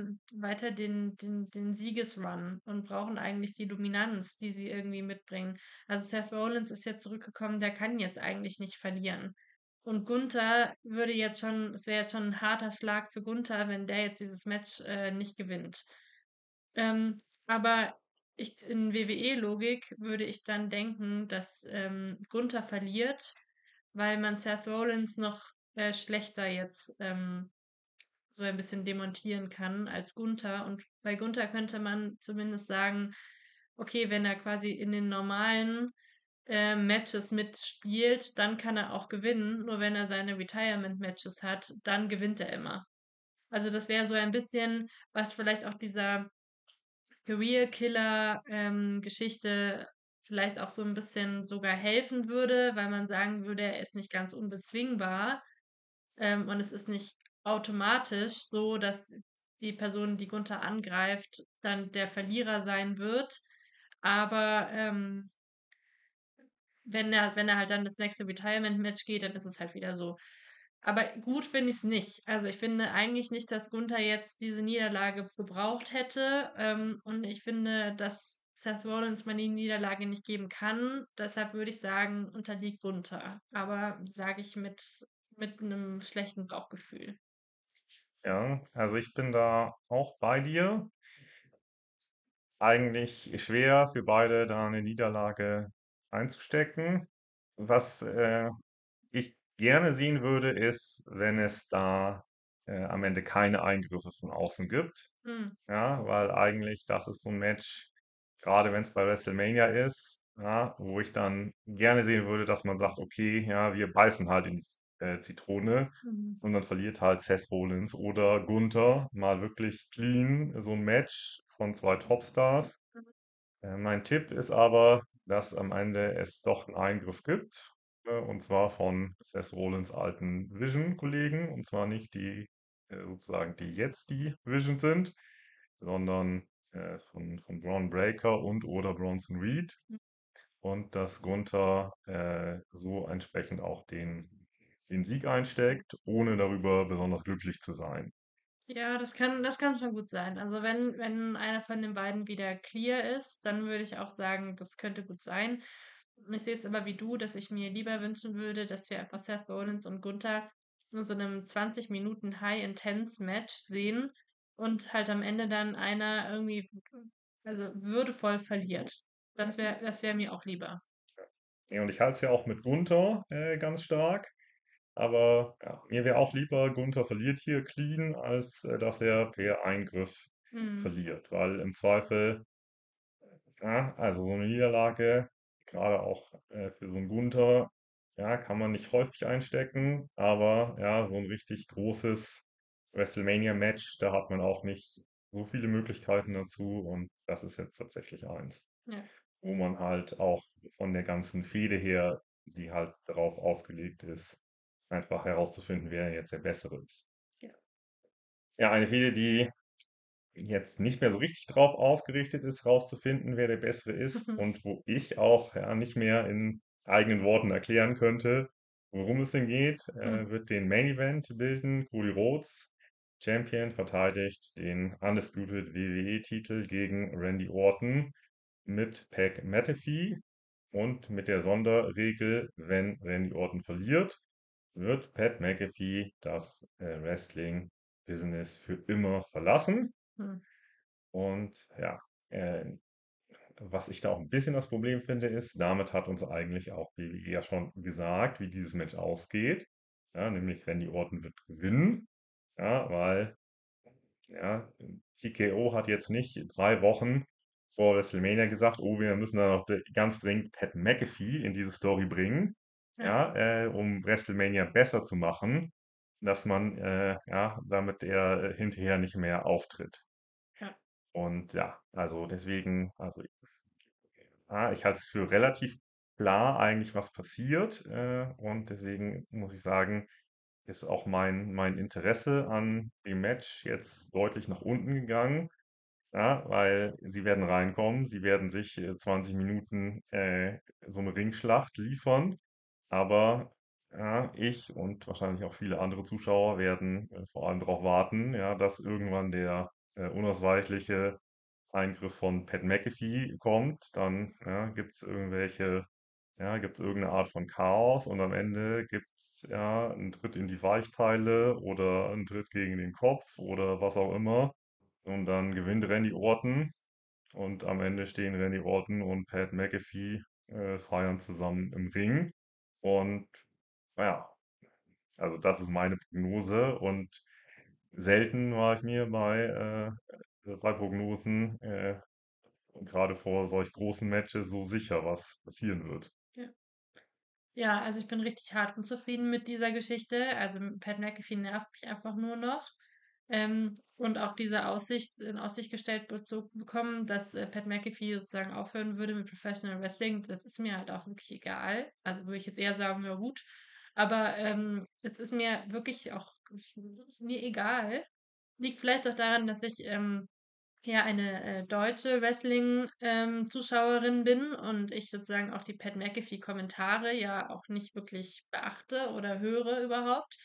den Siegesrun und brauchen eigentlich die Dominanz, die sie irgendwie mitbringen. Also Seth Rollins ist jetzt zurückgekommen, der kann jetzt eigentlich nicht verlieren. Und Gunther es wäre jetzt schon ein harter Schlag für Gunther, wenn der jetzt dieses Match nicht gewinnt. Ähm, aber in WWE-Logik würde ich dann denken, dass Gunther verliert, weil man Seth Rollins noch schlechter jetzt so ein bisschen demontieren kann als Gunther. Und bei Gunther könnte man zumindest sagen, okay, wenn er quasi in den normalen Matches mitspielt, dann kann er auch gewinnen. Nur wenn er seine Retirement-Matches hat, dann gewinnt er immer. Also das wäre so ein bisschen, was vielleicht auch dieser Career-Killer-Geschichte vielleicht auch so ein bisschen sogar helfen würde, weil man sagen würde, er ist nicht ganz unbezwingbar. Und es ist nicht automatisch so, dass die Person, die Gunther angreift, dann der Verlierer sein wird. Aber wenn er halt dann das nächste Retirement-Match geht, dann ist es halt wieder so. Aber gut finde ich es nicht. Also ich finde eigentlich nicht, dass Gunther jetzt diese Niederlage gebraucht hätte. Und ich finde, dass Seth Rollins man die Niederlage nicht geben kann. Deshalb würde ich sagen, unterliegt Gunther. Aber sage ich mit einem schlechten Bauchgefühl. Ja, also ich bin da auch bei dir. Eigentlich schwer für beide da eine Niederlage einzustecken. Was ich gerne sehen würde, ist, wenn es da am Ende keine Eingriffe von außen gibt. Hm. Ja, weil eigentlich das ist so ein Match, gerade wenn es bei WrestleMania ist, ja, wo ich dann gerne sehen würde, dass man sagt, okay, ja, wir beißen halt in die Zitrone, Mhm. und dann verliert halt Seth Rollins oder Gunther mal wirklich clean so ein Match von zwei Topstars. Mein Tipp ist aber, dass am Ende es doch einen Eingriff gibt, und zwar von Seth Rollins alten Vision-Kollegen, und zwar nicht sozusagen die jetzt die Vision sind, sondern von Bron Breakker und oder Bronson Reed, und dass Gunther so entsprechend auch den den Sieg einsteckt, ohne darüber besonders glücklich zu sein. Ja, das kann schon gut sein. Also wenn einer von den beiden wieder clear ist, dann würde ich auch sagen, das könnte gut sein. Ich sehe es aber wie du, dass ich mir lieber wünschen würde, dass wir einfach Seth Rollins und Gunther in so einem 20 Minuten High-Intense-Match sehen und halt am Ende dann einer irgendwie, also würdevoll verliert. Das wäre mir auch lieber. Ja, und ich halte es ja auch mit Gunther ganz stark. Aber ja, mir wäre auch lieber, Gunther verliert hier clean, als dass er per Eingriff Hm. verliert. Weil im Zweifel, ja, also so eine Niederlage, gerade auch für so einen Gunther, ja, kann man nicht häufig einstecken. Aber ja, so ein richtig großes WrestleMania-Match, da hat man auch nicht so viele Möglichkeiten dazu. Und das ist jetzt tatsächlich eins, Ja. wo man halt auch von der ganzen Fehde her, die halt darauf ausgelegt ist, einfach herauszufinden, wer jetzt der Bessere ist. Ja. Ja, eine Fehde, die jetzt nicht mehr so richtig drauf ausgerichtet ist, herauszufinden, wer der Bessere ist und wo ich auch ja, nicht mehr in eigenen Worten erklären könnte, worum es denn geht, wird den Main Event bilden. Cody Rhodes, Champion, verteidigt den Undisputed WWE-Titel gegen Randy Orton mit Pat McAfee und mit der Sonderregel, wenn Randy Orton verliert, wird Pat McAfee das Wrestling-Business für immer verlassen. Hm. Und ja, äh, was ich da auch ein bisschen das Problem finde, ist, damit hat uns eigentlich auch WWE ja schon gesagt, wie dieses Match ausgeht. Ja, nämlich Randy Orton wird gewinnen. Ja, weil ja, TKO hat jetzt nicht 3 Wochen vor WrestleMania gesagt, oh, wir müssen da noch ganz dringend Pat McAfee in diese Story bringen, Ja. ja, um WrestleMania besser zu machen, dass man, ja, damit er hinterher nicht mehr auftritt. Ja. Und ja, also deswegen, also ja, ich halte es für relativ klar eigentlich, was passiert. Und deswegen muss ich sagen, ist auch mein Interesse an dem Match jetzt deutlich nach unten gegangen. Ja, weil sie werden reinkommen, sie werden sich 20 Minuten so eine Ringschlacht liefern. Aber ja, ich und wahrscheinlich auch viele andere Zuschauer werden vor allem darauf warten, ja, dass irgendwann der unausweichliche Eingriff von Pat McAfee kommt. Dann ja, gibt es irgendeine Art von Chaos und am Ende gibt es ja einen Tritt in die Weichteile oder einen Tritt gegen den Kopf oder was auch immer. Und dann gewinnt Randy Orton und am Ende stehen Randy Orton und Pat McAfee feiern zusammen im Ring. Und naja, also das ist meine Prognose und selten war ich mir bei Prognosen, gerade vor solch großen Matches, so sicher, was passieren wird. Ja. Ja, also ich bin richtig hart unzufrieden mit dieser Geschichte. Also Pat McAfee nervt mich einfach nur noch. Und auch diese Aussicht, in Aussicht gestellt zu bekommen, dass Pat McAfee sozusagen aufhören würde mit Professional Wrestling, das ist mir halt auch wirklich egal. Also würde ich jetzt eher sagen, ja gut. Aber es ist mir wirklich auch mir egal. Liegt vielleicht auch daran, dass ich ja eine deutsche Wrestling-Zuschauerin bin und ich sozusagen auch die Pat McAfee-Kommentare ja auch nicht wirklich beachte oder höre überhaupt.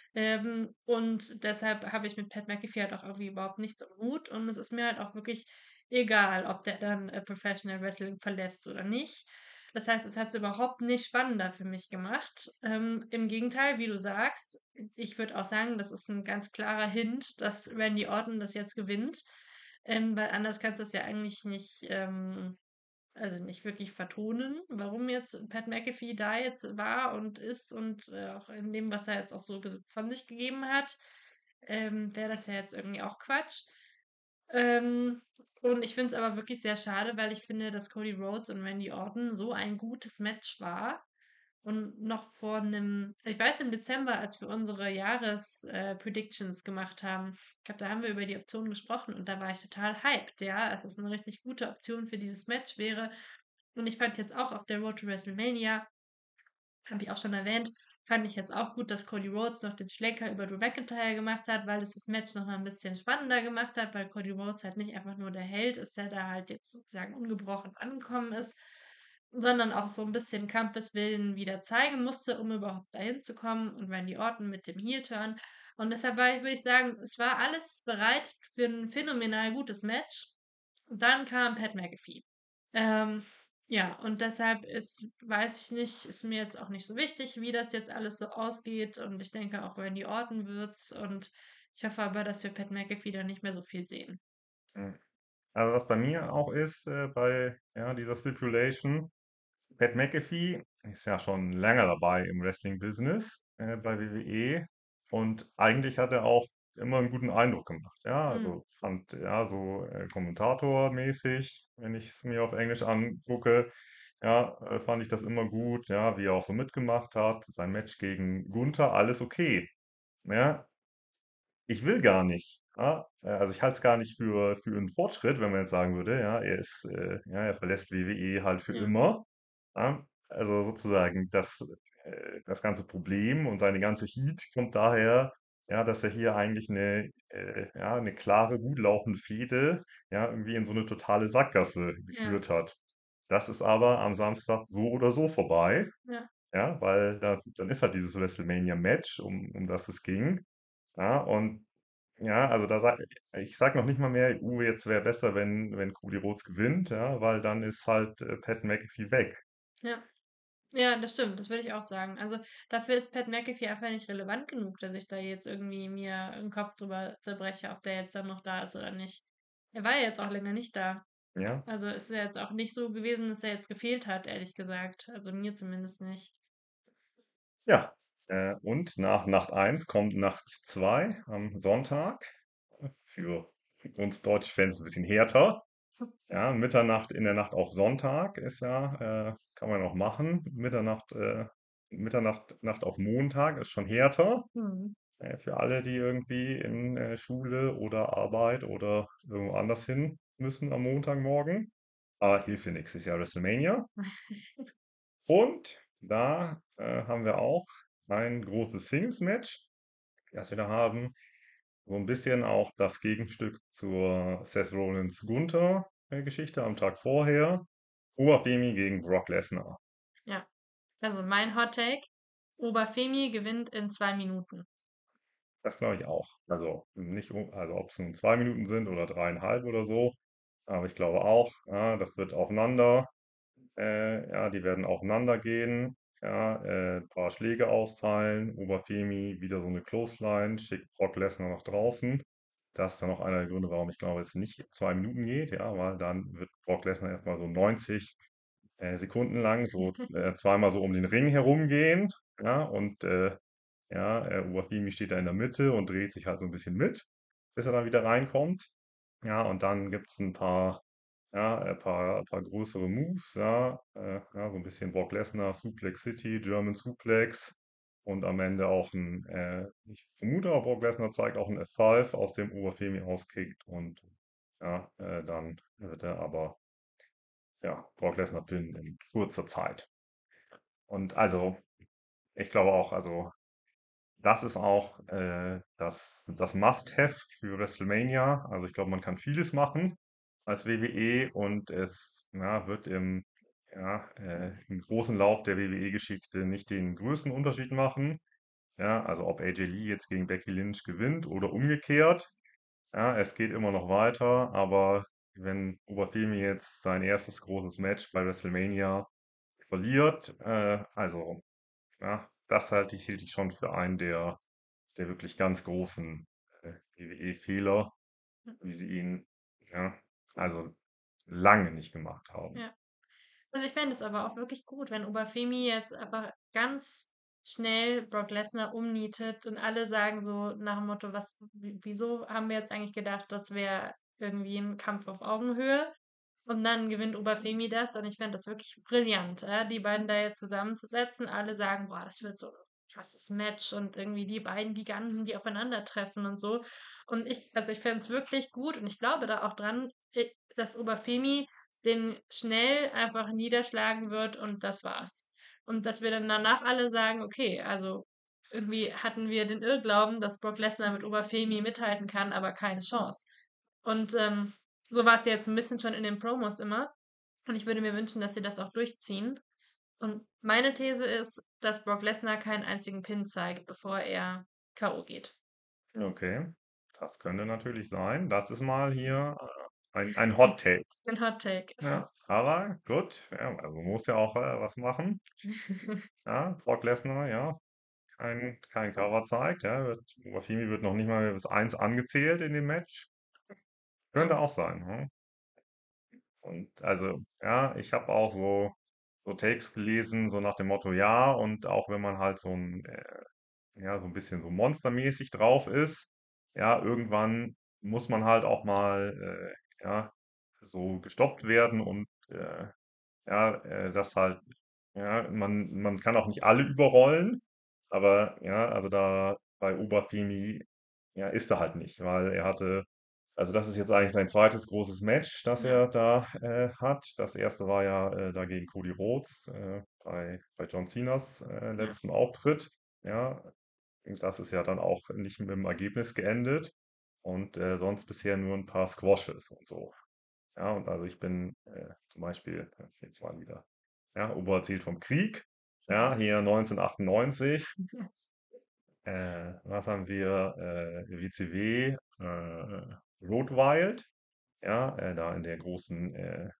Und deshalb habe ich mit Pat McAfee halt auch irgendwie überhaupt nichts am Hut und es ist mir halt auch wirklich egal, ob der dann Professional Wrestling verlässt oder nicht. Das heißt, es hat es überhaupt nicht spannender für mich gemacht. Im Gegenteil, wie du sagst, ich würde auch sagen, das ist ein ganz klarer Hint, dass Randy Orton das jetzt gewinnt. Weil anders kannst du das ja eigentlich nicht, also nicht wirklich vertonen, warum jetzt Pat McAfee da jetzt war und ist und auch in dem, was er jetzt auch so von sich gegeben hat, wäre das ja jetzt irgendwie auch Quatsch. Ähm, und ich finde es aber wirklich sehr schade, weil ich finde, dass Cody Rhodes und Randy Orton so ein gutes Match war. Und noch vor einem, ich weiß im Dezember, als wir unsere Jahres-Predictions gemacht haben, ich glaube, da haben wir über die Option gesprochen und da war ich total hyped, ja, dass es eine richtig gute Option für dieses Match wäre. Und ich fand jetzt auch auf der Road to WrestleMania, habe ich auch schon erwähnt, fand ich jetzt auch gut, dass Cody Rhodes noch den Schlenker über Drew McIntyre gemacht hat, weil es das Match noch mal ein bisschen spannender gemacht hat, weil Cody Rhodes halt nicht einfach nur der Held ist, der da halt jetzt sozusagen ungebrochen angekommen ist. sondern auch so ein bisschen Kampfeswillen wieder zeigen musste, um überhaupt dahin zu kommen und Randy Orton mit dem Heel-Turn. Und deshalb würde ich sagen, es war alles bereit für ein phänomenal gutes Match. Und dann kam Pat McAfee. Ähm, ja, und deshalb weiß ich nicht, ist mir jetzt auch nicht so wichtig, wie das jetzt alles so ausgeht. Und ich denke auch Randy Orton wird's. Und ich hoffe aber, dass wir Pat McAfee dann nicht mehr so viel sehen. Mhm. Also was bei mir auch ist, bei ja, dieser Stipulation, Pat McAfee ist ja schon länger dabei im Wrestling-Business bei WWE und eigentlich hat er auch immer einen guten Eindruck gemacht. Ja, Hm, also fand ja so kommentatormäßig, wenn ich es mir auf Englisch angucke, ja, fand ich das immer gut, ja, wie er auch so mitgemacht hat, sein Match gegen Gunther, alles okay. Ja, ich will gar nicht. Ja? Also ich halte es gar nicht für einen Fortschritt, wenn man jetzt sagen würde, ja, ja, er verlässt WWE halt für ja, immer. Ja? Also sozusagen das ganze Problem und seine ganze Heat kommt daher, ja, dass er hier eigentlich ja, eine klare, gut laufende Fehde, ja, irgendwie in so eine totale Sackgasse ja, geführt hat. Das ist aber am Samstag so oder so vorbei, ja, ja, weil dann ist halt dieses WrestleMania-Match, um das es ging. Ja, und ja, also ich sag noch nicht mal mehr, jetzt wäre besser, wenn Cody Rhodes gewinnt, ja, weil dann ist halt Pat McAfee weg. ja. Ja, das stimmt, das würde ich auch sagen. Also dafür ist Pat McAfee einfach nicht relevant genug, dass ich da jetzt irgendwie mir den Kopf drüber zerbreche, ob der jetzt dann noch da ist oder nicht. Er war ja jetzt auch länger nicht da. Ja, Also ist ja jetzt auch nicht so gewesen, dass er jetzt gefehlt hat, ehrlich gesagt. Also mir zumindest nicht. ja. Und nach Nacht eins kommt Nacht 2 am Sonntag. Für uns deutsche Fans ein bisschen härter. Ja, Mitternacht in der Nacht auf Sonntag ist ja, kann man noch machen. Nacht auf Montag ist schon härter. Hm. Für alle, die irgendwie in Schule oder Arbeit oder irgendwo anders hin müssen am Montagmorgen. Aber hilft nichts, ist ja WrestleMania. Und da haben wir auch ein großes Singles-Match, das wir da haben. So ein bisschen auch das Gegenstück zur Seth Rollins Gunther Geschichte am Tag vorher. Oberfemi gegen Brock Lesnar. Ja, also mein Hot Take. Oberfemi gewinnt in 2 Minuten. Das glaube ich auch. Also nicht, also ob es nun 2 Minuten sind oder 3,5 oder so. Aber ich glaube auch, ja, das wird aufeinander. Ja, die werden aufeinander gehen. Ja, ein paar Schläge austeilen. Oberfemi wieder so eine Clothesline, schickt Brock Lesnar nach draußen. Das ist dann auch einer der Gründe, warum ich glaube, es nicht 2 Minuten geht. Ja, weil dann wird Brock Lesnar erstmal so 90 Sekunden lang so zweimal so um den Ring herumgehen. Ja, und ja, Uwafimi steht da in der Mitte und dreht sich halt so ein bisschen mit, bis er dann wieder reinkommt. Ja, und dann gibt es ein paar größere Moves, ja, so ein bisschen Brock Lesnar, Suplex City, German Suplex und am Ende auch ich vermute, aber Brock Lesnar zeigt auch ein F5, aus dem Uwafemi rauskickt und ja, dann wird er aber, ja, Brock Lesnar pinnen in kurzer Zeit. Und also, ich glaube auch, also das ist auch das Must-Have für WrestleMania. Also ich glaube, man kann vieles machen als WWE und es ja, wird im großen Lauf der WWE-Geschichte nicht den größten Unterschied machen. Ja, also ob AJ Lee jetzt gegen Becky Lynch gewinnt oder umgekehrt. Ja, es geht immer noch weiter, aber wenn Oberfemi jetzt sein erstes großes Match bei WrestleMania verliert, also ja, das hielt ich schon für einen der wirklich ganz großen WWE-Fehler, wie sie ihn, ja, also lange nicht gemacht haben. Ja. Also ich fände es aber auch wirklich gut, wenn Oberfemi jetzt einfach ganz schnell Brock Lesnar umnietet und alle sagen so nach dem Motto, wieso haben wir jetzt eigentlich gedacht, das wäre irgendwie ein Kampf auf Augenhöhe? Und dann gewinnt Oberfemi das und ich fände das wirklich brillant, die beiden da jetzt zusammenzusetzen. Alle sagen, boah, das wird so ein krasses Match und irgendwie die beiden Giganten, die aufeinandertreffen und so. Und also ich fände es wirklich gut und ich glaube da auch dran, dass Oberfemi den schnell einfach niederschlagen wird und das war's. Und dass wir dann danach alle sagen, okay, also irgendwie hatten wir den Irrglauben, dass Brock Lesnar mit Oberfemi mithalten kann, aber keine Chance. Und so war es jetzt ein bisschen schon in den Promos immer. Und ich würde mir wünschen, dass sie das auch durchziehen. Und meine These ist, dass Brock Lesnar keinen einzigen Pin zeigt, bevor er K.O. geht. Okay, das könnte natürlich sein. Das ist mal hier ein Hot Take. Ein Hot Take. Ja, aber gut, ja, also muss ja auch was machen. Ja, Brock Lesnar, ja, kein Cover zeigt. Ja, Rafimi wird noch nicht mal bis 1 angezählt in dem Match. Könnte auch sein. Hm? Und also, ja, ich habe auch so Takes gelesen, so nach dem Motto, ja, und auch wenn man halt ja, so ein bisschen so monstermäßig drauf ist, ja, irgendwann muss man halt auch mal, ja, so gestoppt werden und ja, das halt, ja, man kann auch nicht alle überrollen, aber ja, also da bei Oberfemi, ja, ist er halt nicht, weil er hatte, also das ist jetzt eigentlich sein zweites großes Match, das Ja, er da hat. Das erste war ja da gegen Cody Rhodes bei John Cenas ja. letztem Auftritt. Ja, das ist ja dann auch nicht mit dem Ergebnis geendet und sonst bisher nur ein paar Squashes und so. Ja, und also ich bin zum Beispiel, jetzt mal wieder, ja, Obererzählt vom Krieg, ja, hier 1998, was haben wir, WCW, Road Wild, ja, da in der großen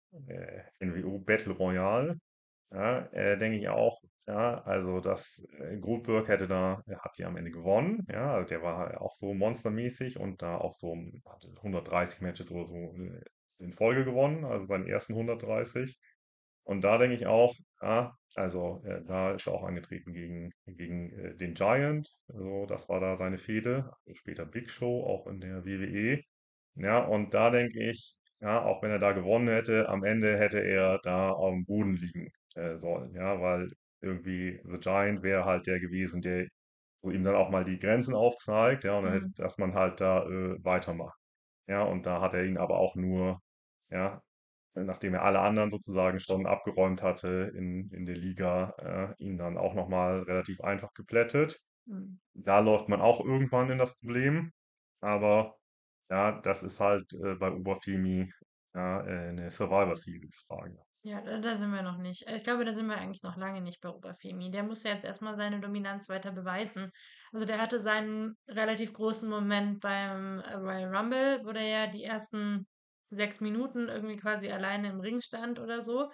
NWO Battle Royale, ja, denke ich auch, ja, also das Goldberg hat die am Ende gewonnen, ja, also der war auch so monstermäßig und da auch so hatte 130 Matches oder so in Folge gewonnen, also seinen ersten 130. Und da denke ich auch, ja, also da ist er auch angetreten gegen den Giant, so, das war da seine Fehde, also später Big Show, auch in der WWE. Ja, und da denke ich, ja, auch wenn er da gewonnen hätte, am Ende hätte er da auf dem Boden liegen sollen, ja, weil irgendwie The Giant wäre halt der gewesen, der so ihm dann auch mal die Grenzen aufzeigt, ja, und dann hätte, Hm. dass man halt da weitermacht. Ja, und da hat er ihn aber auch nur, ja, nachdem er alle anderen sozusagen schon abgeräumt hatte in der Liga, ihn dann auch nochmal relativ einfach geplättet. Hm. Da läuft man auch irgendwann in das Problem, aber ja, das ist halt bei Oberfemi ja, eine Survivor Series Frage. Ja, da sind wir noch nicht. Ich glaube, da sind wir eigentlich noch lange nicht bei Oberfemi. Der muss ja jetzt erstmal seine Dominanz weiter beweisen. Also der hatte seinen relativ großen Moment beim Royal Rumble, wo der ja die ersten 6 Minuten irgendwie quasi alleine im Ring stand oder so.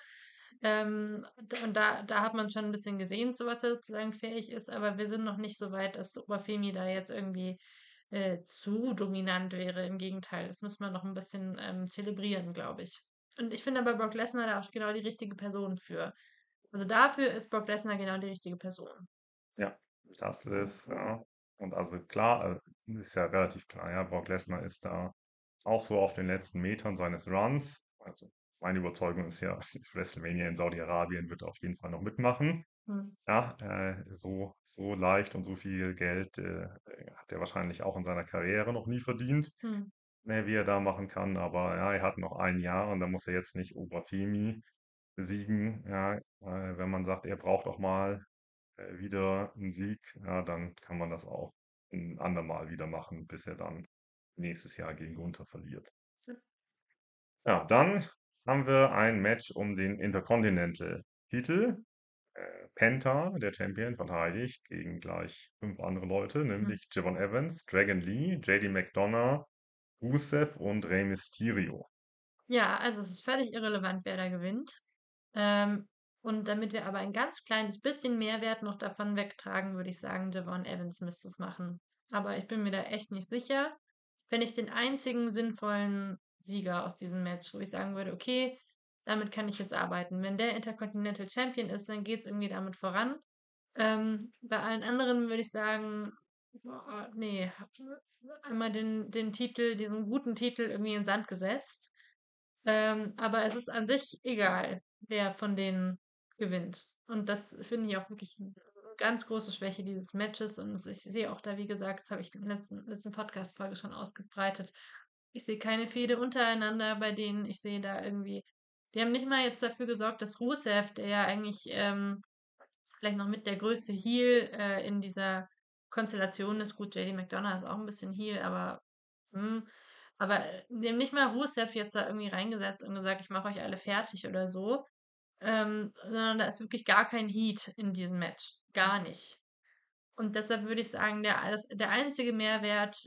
Und da hat man schon ein bisschen gesehen, zu was er sozusagen fähig ist, aber wir sind noch nicht so weit, dass Oberfemi da jetzt irgendwie zu dominant wäre. Im Gegenteil, das müssen wir noch ein bisschen zelebrieren, glaube ich. Und ich finde aber Brock Lesnar da auch genau die richtige Person für. Also dafür ist Brock Lesnar genau die richtige Person. Ja, das ist, ja. Und also klar, ist ja relativ klar, ja, Brock Lesnar ist da auch so auf den letzten Metern seines Runs. Also meine Überzeugung ist ja, WrestleMania in Saudi-Arabien wird er auf jeden Fall noch mitmachen. Hm. Ja, so leicht und so viel Geld hat er wahrscheinlich auch in seiner Karriere noch nie verdient, Hm. ne, wie er da machen kann. Aber ja, er hat noch ein Jahr und da muss er jetzt nicht Oberfemi besiegen. Ja, wenn man sagt, er braucht auch mal wieder einen Sieg, ja, dann kann man das auch ein andermal wieder machen, bis er dann nächstes Jahr gegen Gunther verliert. Ja, dann haben wir ein Match um den Intercontinental-Titel. Penta, der Champion, verteidigt gegen gleich 5 andere Leute, Hm. nämlich Javon Evans, Dragon Lee, JD McDonough, Rusev und Rey Mysterio. Ja, also es ist völlig irrelevant, wer da gewinnt. Ähm, und damit wir aber ein ganz kleines bisschen Mehrwert noch davon wegtragen, würde ich sagen, Javon Evans müsste es machen. Aber ich bin mir da echt nicht sicher. Wenn ich den einzigen sinnvollen Sieger aus diesem Match, wo ich sagen würde, okay, damit kann ich jetzt arbeiten. Wenn der Intercontinental Champion ist, dann geht es irgendwie damit voran. Bei allen anderen würde ich sagen, boah, nee, einmal den Titel, diesen guten Titel irgendwie in den Sand gesetzt. Aber es ist an sich egal, wer von denen gewinnt. Und das finde ich auch wirklich eine ganz große Schwäche dieses Matches. Und ich sehe auch da, wie gesagt, das habe ich in der letzten Podcast-Folge schon ausgebreitet. Ich sehe keine Fehde untereinander bei denen. Ich sehe da irgendwie, die haben nicht mal jetzt dafür gesorgt, dass Rusev, der ja eigentlich vielleicht noch mit der größte Heel in dieser Konstellation ist. Gut, JD McDonough ist auch ein bisschen Heel, aber hm. Aber die haben nicht mal Rusev jetzt da irgendwie reingesetzt und gesagt, ich mache euch alle fertig oder so. Sondern da ist wirklich gar kein Heat in diesem Match. Gar nicht. Und deshalb würde ich sagen, der einzige Mehrwert,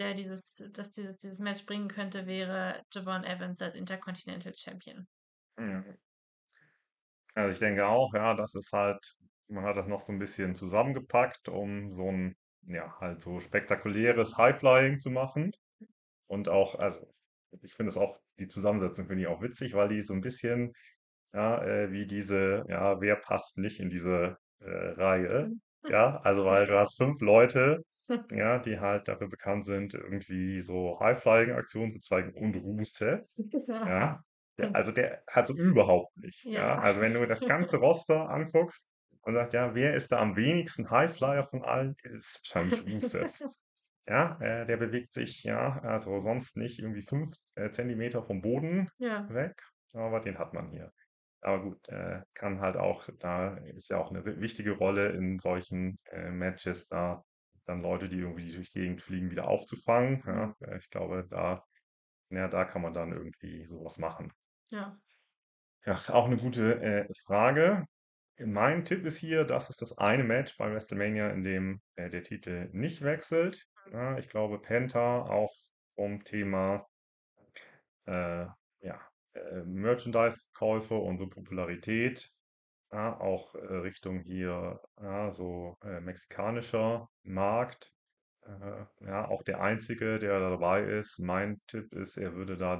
dieses Match bringen könnte, wäre Javon Evans als Intercontinental Champion. Ja. Also ich denke auch, ja, das ist halt, man hat das noch so ein bisschen zusammengepackt, um so ein, ja, halt so spektakuläres Highflying zu machen. Und auch, also ich finde es auch, die Zusammensetzung finde ich auch witzig, weil die so ein bisschen, ja, wie diese, ja, wer passt nicht in diese Reihe? Ja, also weil du hast 5 Leute, ja, die halt dafür bekannt sind, irgendwie so High-Flying-Aktionen zu zeigen und Rusev. Ja, also der hat so überhaupt nicht. Ja, Ja. also wenn du das ganze Roster anguckst und sagst, ja, wer ist da am wenigsten Highflyer von allen, ist wahrscheinlich Rusev. Ja, der bewegt sich ja, also sonst nicht irgendwie 5 Zentimeter vom Boden Ja. weg, aber den hat man hier. Aber gut, kann halt auch, da ist ja auch eine wichtige Rolle in solchen Matches, da dann Leute, die irgendwie durch die Gegend fliegen, wieder aufzufangen. Mhm. Ja, ich glaube, da, ja, da kann man dann irgendwie sowas machen. Ja. Ja, auch eine gute Frage. Mein Tipp ist hier, das ist das eine Match bei WrestleMania, in dem der Titel nicht wechselt. Ja, ich glaube, Penta auch vom Thema äh, ja, Merchandise-Käufe und so Popularität, ja, auch Richtung hier ja, so mexikanischer Markt. Ja, auch der einzige, der da dabei ist. Mein Tipp ist, er würde da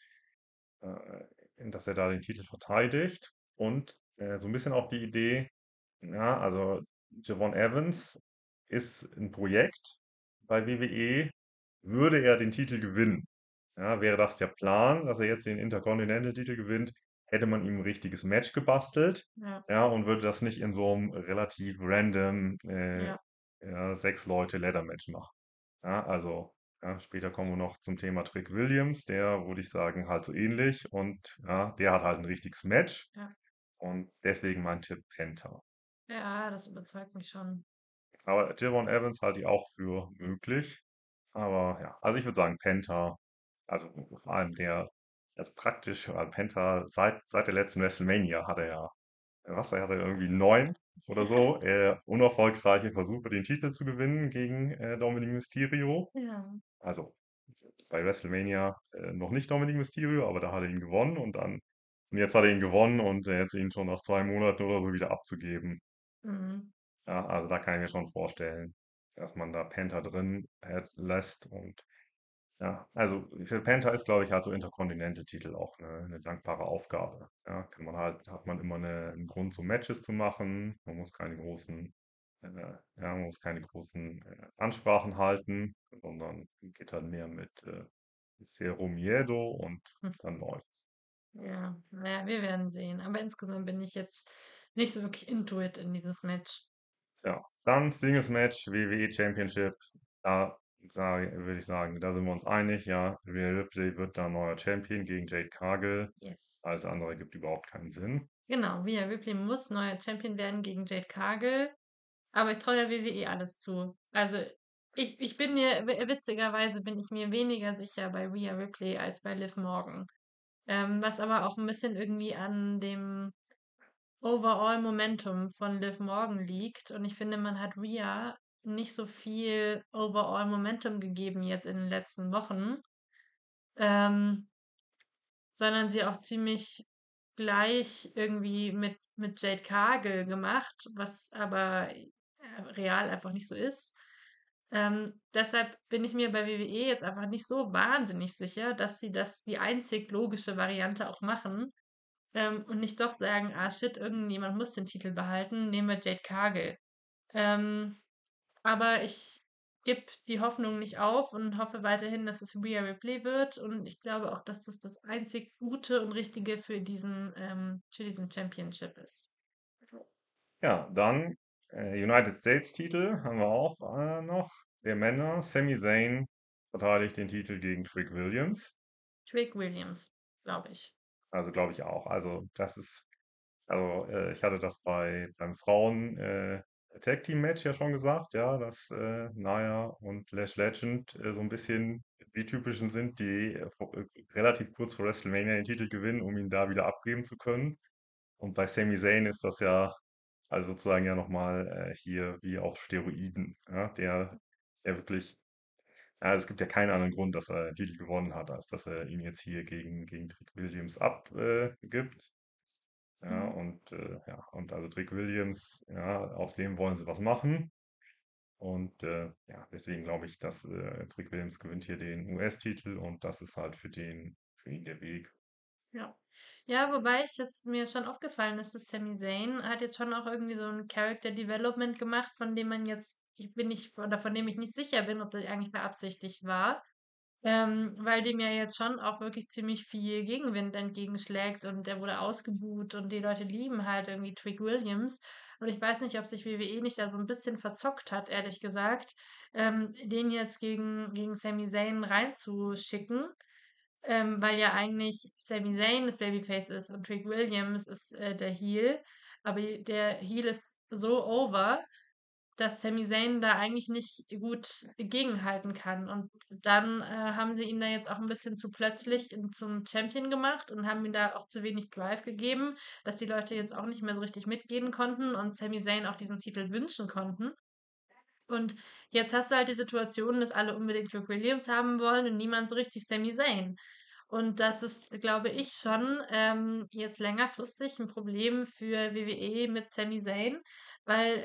dass er da den Titel verteidigt. Und so ein bisschen auch die Idee, ja, also Javon Evans ist ein Projekt bei WWE. Würde er den Titel gewinnen, ja, wäre das der Plan, dass er jetzt den Intercontinental-Titel gewinnt, hätte man ihm ein richtiges Match gebastelt, Ja. ja, und würde das nicht in so einem relativ random Ja. ja, 6 Leute Ladder-Match machen. Ja, also ja, später kommen wir noch zum Thema Trick Williams, der, würde ich sagen, halt so ähnlich und ja, der hat halt ein richtiges Match Ja. und deswegen mein Tipp Penta. Ja, das überzeugt mich schon. Aber Javon Evans halte ich auch für möglich. Aber ja, also ich würde sagen Penta, also vor allem der, also praktisch, also Penta seit der letzten WrestleMania hat er ja, was, er hatte irgendwie 9 oder so, unerfolgreiche Versuche, den Titel zu gewinnen gegen Dominic Mysterio. Ja. Also bei WrestleMania noch nicht Dominic Mysterio, aber da hat er ihn gewonnen und jetzt hat er ihn gewonnen und jetzt ihn schon nach 2 Monaten oder so wieder abzugeben. Mhm. Ja, also da kann ich mir schon vorstellen, dass man da Penta drin lässt und ja, also für Penta ist, glaube ich, halt so Intercontinental-Titel auch eine dankbare Aufgabe. Ja, kann man halt, hat man immer einen Grund, so Matches zu machen. Man muss keine großen, ja, man muss keine großen Ansprachen halten, sondern geht halt mehr mit Cero Miedo und Hm. dann läuft's. Ja. Naja, wir werden sehen. Aber insgesamt bin ich jetzt nicht so wirklich into it in dieses Match. Ja, dann Singles Match, WWE Championship. Da würde ich sagen, da sind wir uns einig. Ja, Rhea Ripley wird da neuer Champion gegen Jade Cargill. Yes. Alles andere gibt überhaupt keinen Sinn. Genau, Rhea Ripley muss neuer Champion werden gegen Jade Cargill. Aber ich traue der WWE alles zu. Also, ich bin mir, witzigerweise bin ich mir weniger sicher bei Rhea Ripley als bei Liv Morgan. Was aber auch ein bisschen irgendwie an dem Overall Momentum von Liv Morgan liegt. Und ich finde, man hat Rhea nicht so viel Overall Momentum gegeben jetzt in den letzten Wochen, ähm, sondern sie auch ziemlich gleich irgendwie mit Jade Cargill gemacht, was aber real einfach nicht so ist. Deshalb bin ich mir bei WWE jetzt einfach nicht so wahnsinnig sicher, dass sie das die einzig logische Variante auch machen, und nicht doch sagen, ah shit, irgendjemand muss den Titel behalten, nehmen wir Jade Cargill. Ähm, aber ich gebe die Hoffnung nicht auf und hoffe weiterhin, dass es Rhea Ripley wird. Und ich glaube auch, dass das das einzig Gute und Richtige für diesen Championship ist. Ja, dann United States Titel haben wir auch noch. Der Männer, Sami Zayn verteidigt den Titel gegen Trick Williams. Trick Williams, glaube ich. Also glaube ich auch. Also das ist, also ich hatte das beim Frauen Tag Team Match ja schon gesagt, ja, dass Nia und Lash Legend so ein bisschen die typischen sind, die relativ kurz vor WrestleMania den Titel gewinnen, um ihn da wieder abgeben zu können. Und bei Sami Zayn ist das ja also sozusagen ja nochmal hier wie auf Steroiden. Ja? Der wirklich, ja, es gibt ja keinen anderen Grund, dass er den Titel gewonnen hat, als dass er ihn jetzt hier gegen Trick Williams abgibt. Ja, Mhm. und also Trick Williams, ja, aus dem wollen sie was machen. Und ja, deswegen glaube ich, dass Trick Williams gewinnt hier den US-Titel und das ist halt für ihn der Weg. Ja. Ja, wobei ich jetzt mir schon aufgefallen ist, dass Sami Zayn hat jetzt schon auch irgendwie so ein Character Development gemacht, von dem man jetzt, ich bin nicht, oder von dem ich nicht sicher bin, ob das eigentlich beabsichtigt war. Weil dem ja jetzt schon auch wirklich ziemlich viel Gegenwind entgegenschlägt und der wurde ausgebuht und die Leute lieben halt irgendwie Trick Williams. Und ich weiß nicht, ob sich WWE nicht da so ein bisschen verzockt hat, ehrlich gesagt, den jetzt gegen Sami Zayn reinzuschicken, weil ja eigentlich Sami Zayn das Babyface ist und Trick Williams ist der Heel. Aber der Heel ist so over, dass Sami Zayn da eigentlich nicht gut gegenhalten kann. Und dann haben sie ihn da jetzt auch ein bisschen zu plötzlich zum Champion gemacht und haben ihm da auch zu wenig Drive gegeben, dass die Leute jetzt auch nicht mehr so richtig mitgehen konnten und Sami Zayn auch diesen Titel wünschen konnten. Und jetzt hast du halt die Situation, dass alle unbedingt Trick Williams haben wollen und niemand so richtig Sami Zayn. Und das ist, glaube ich, schon jetzt längerfristig ein Problem für WWE mit Sami Zayn, weil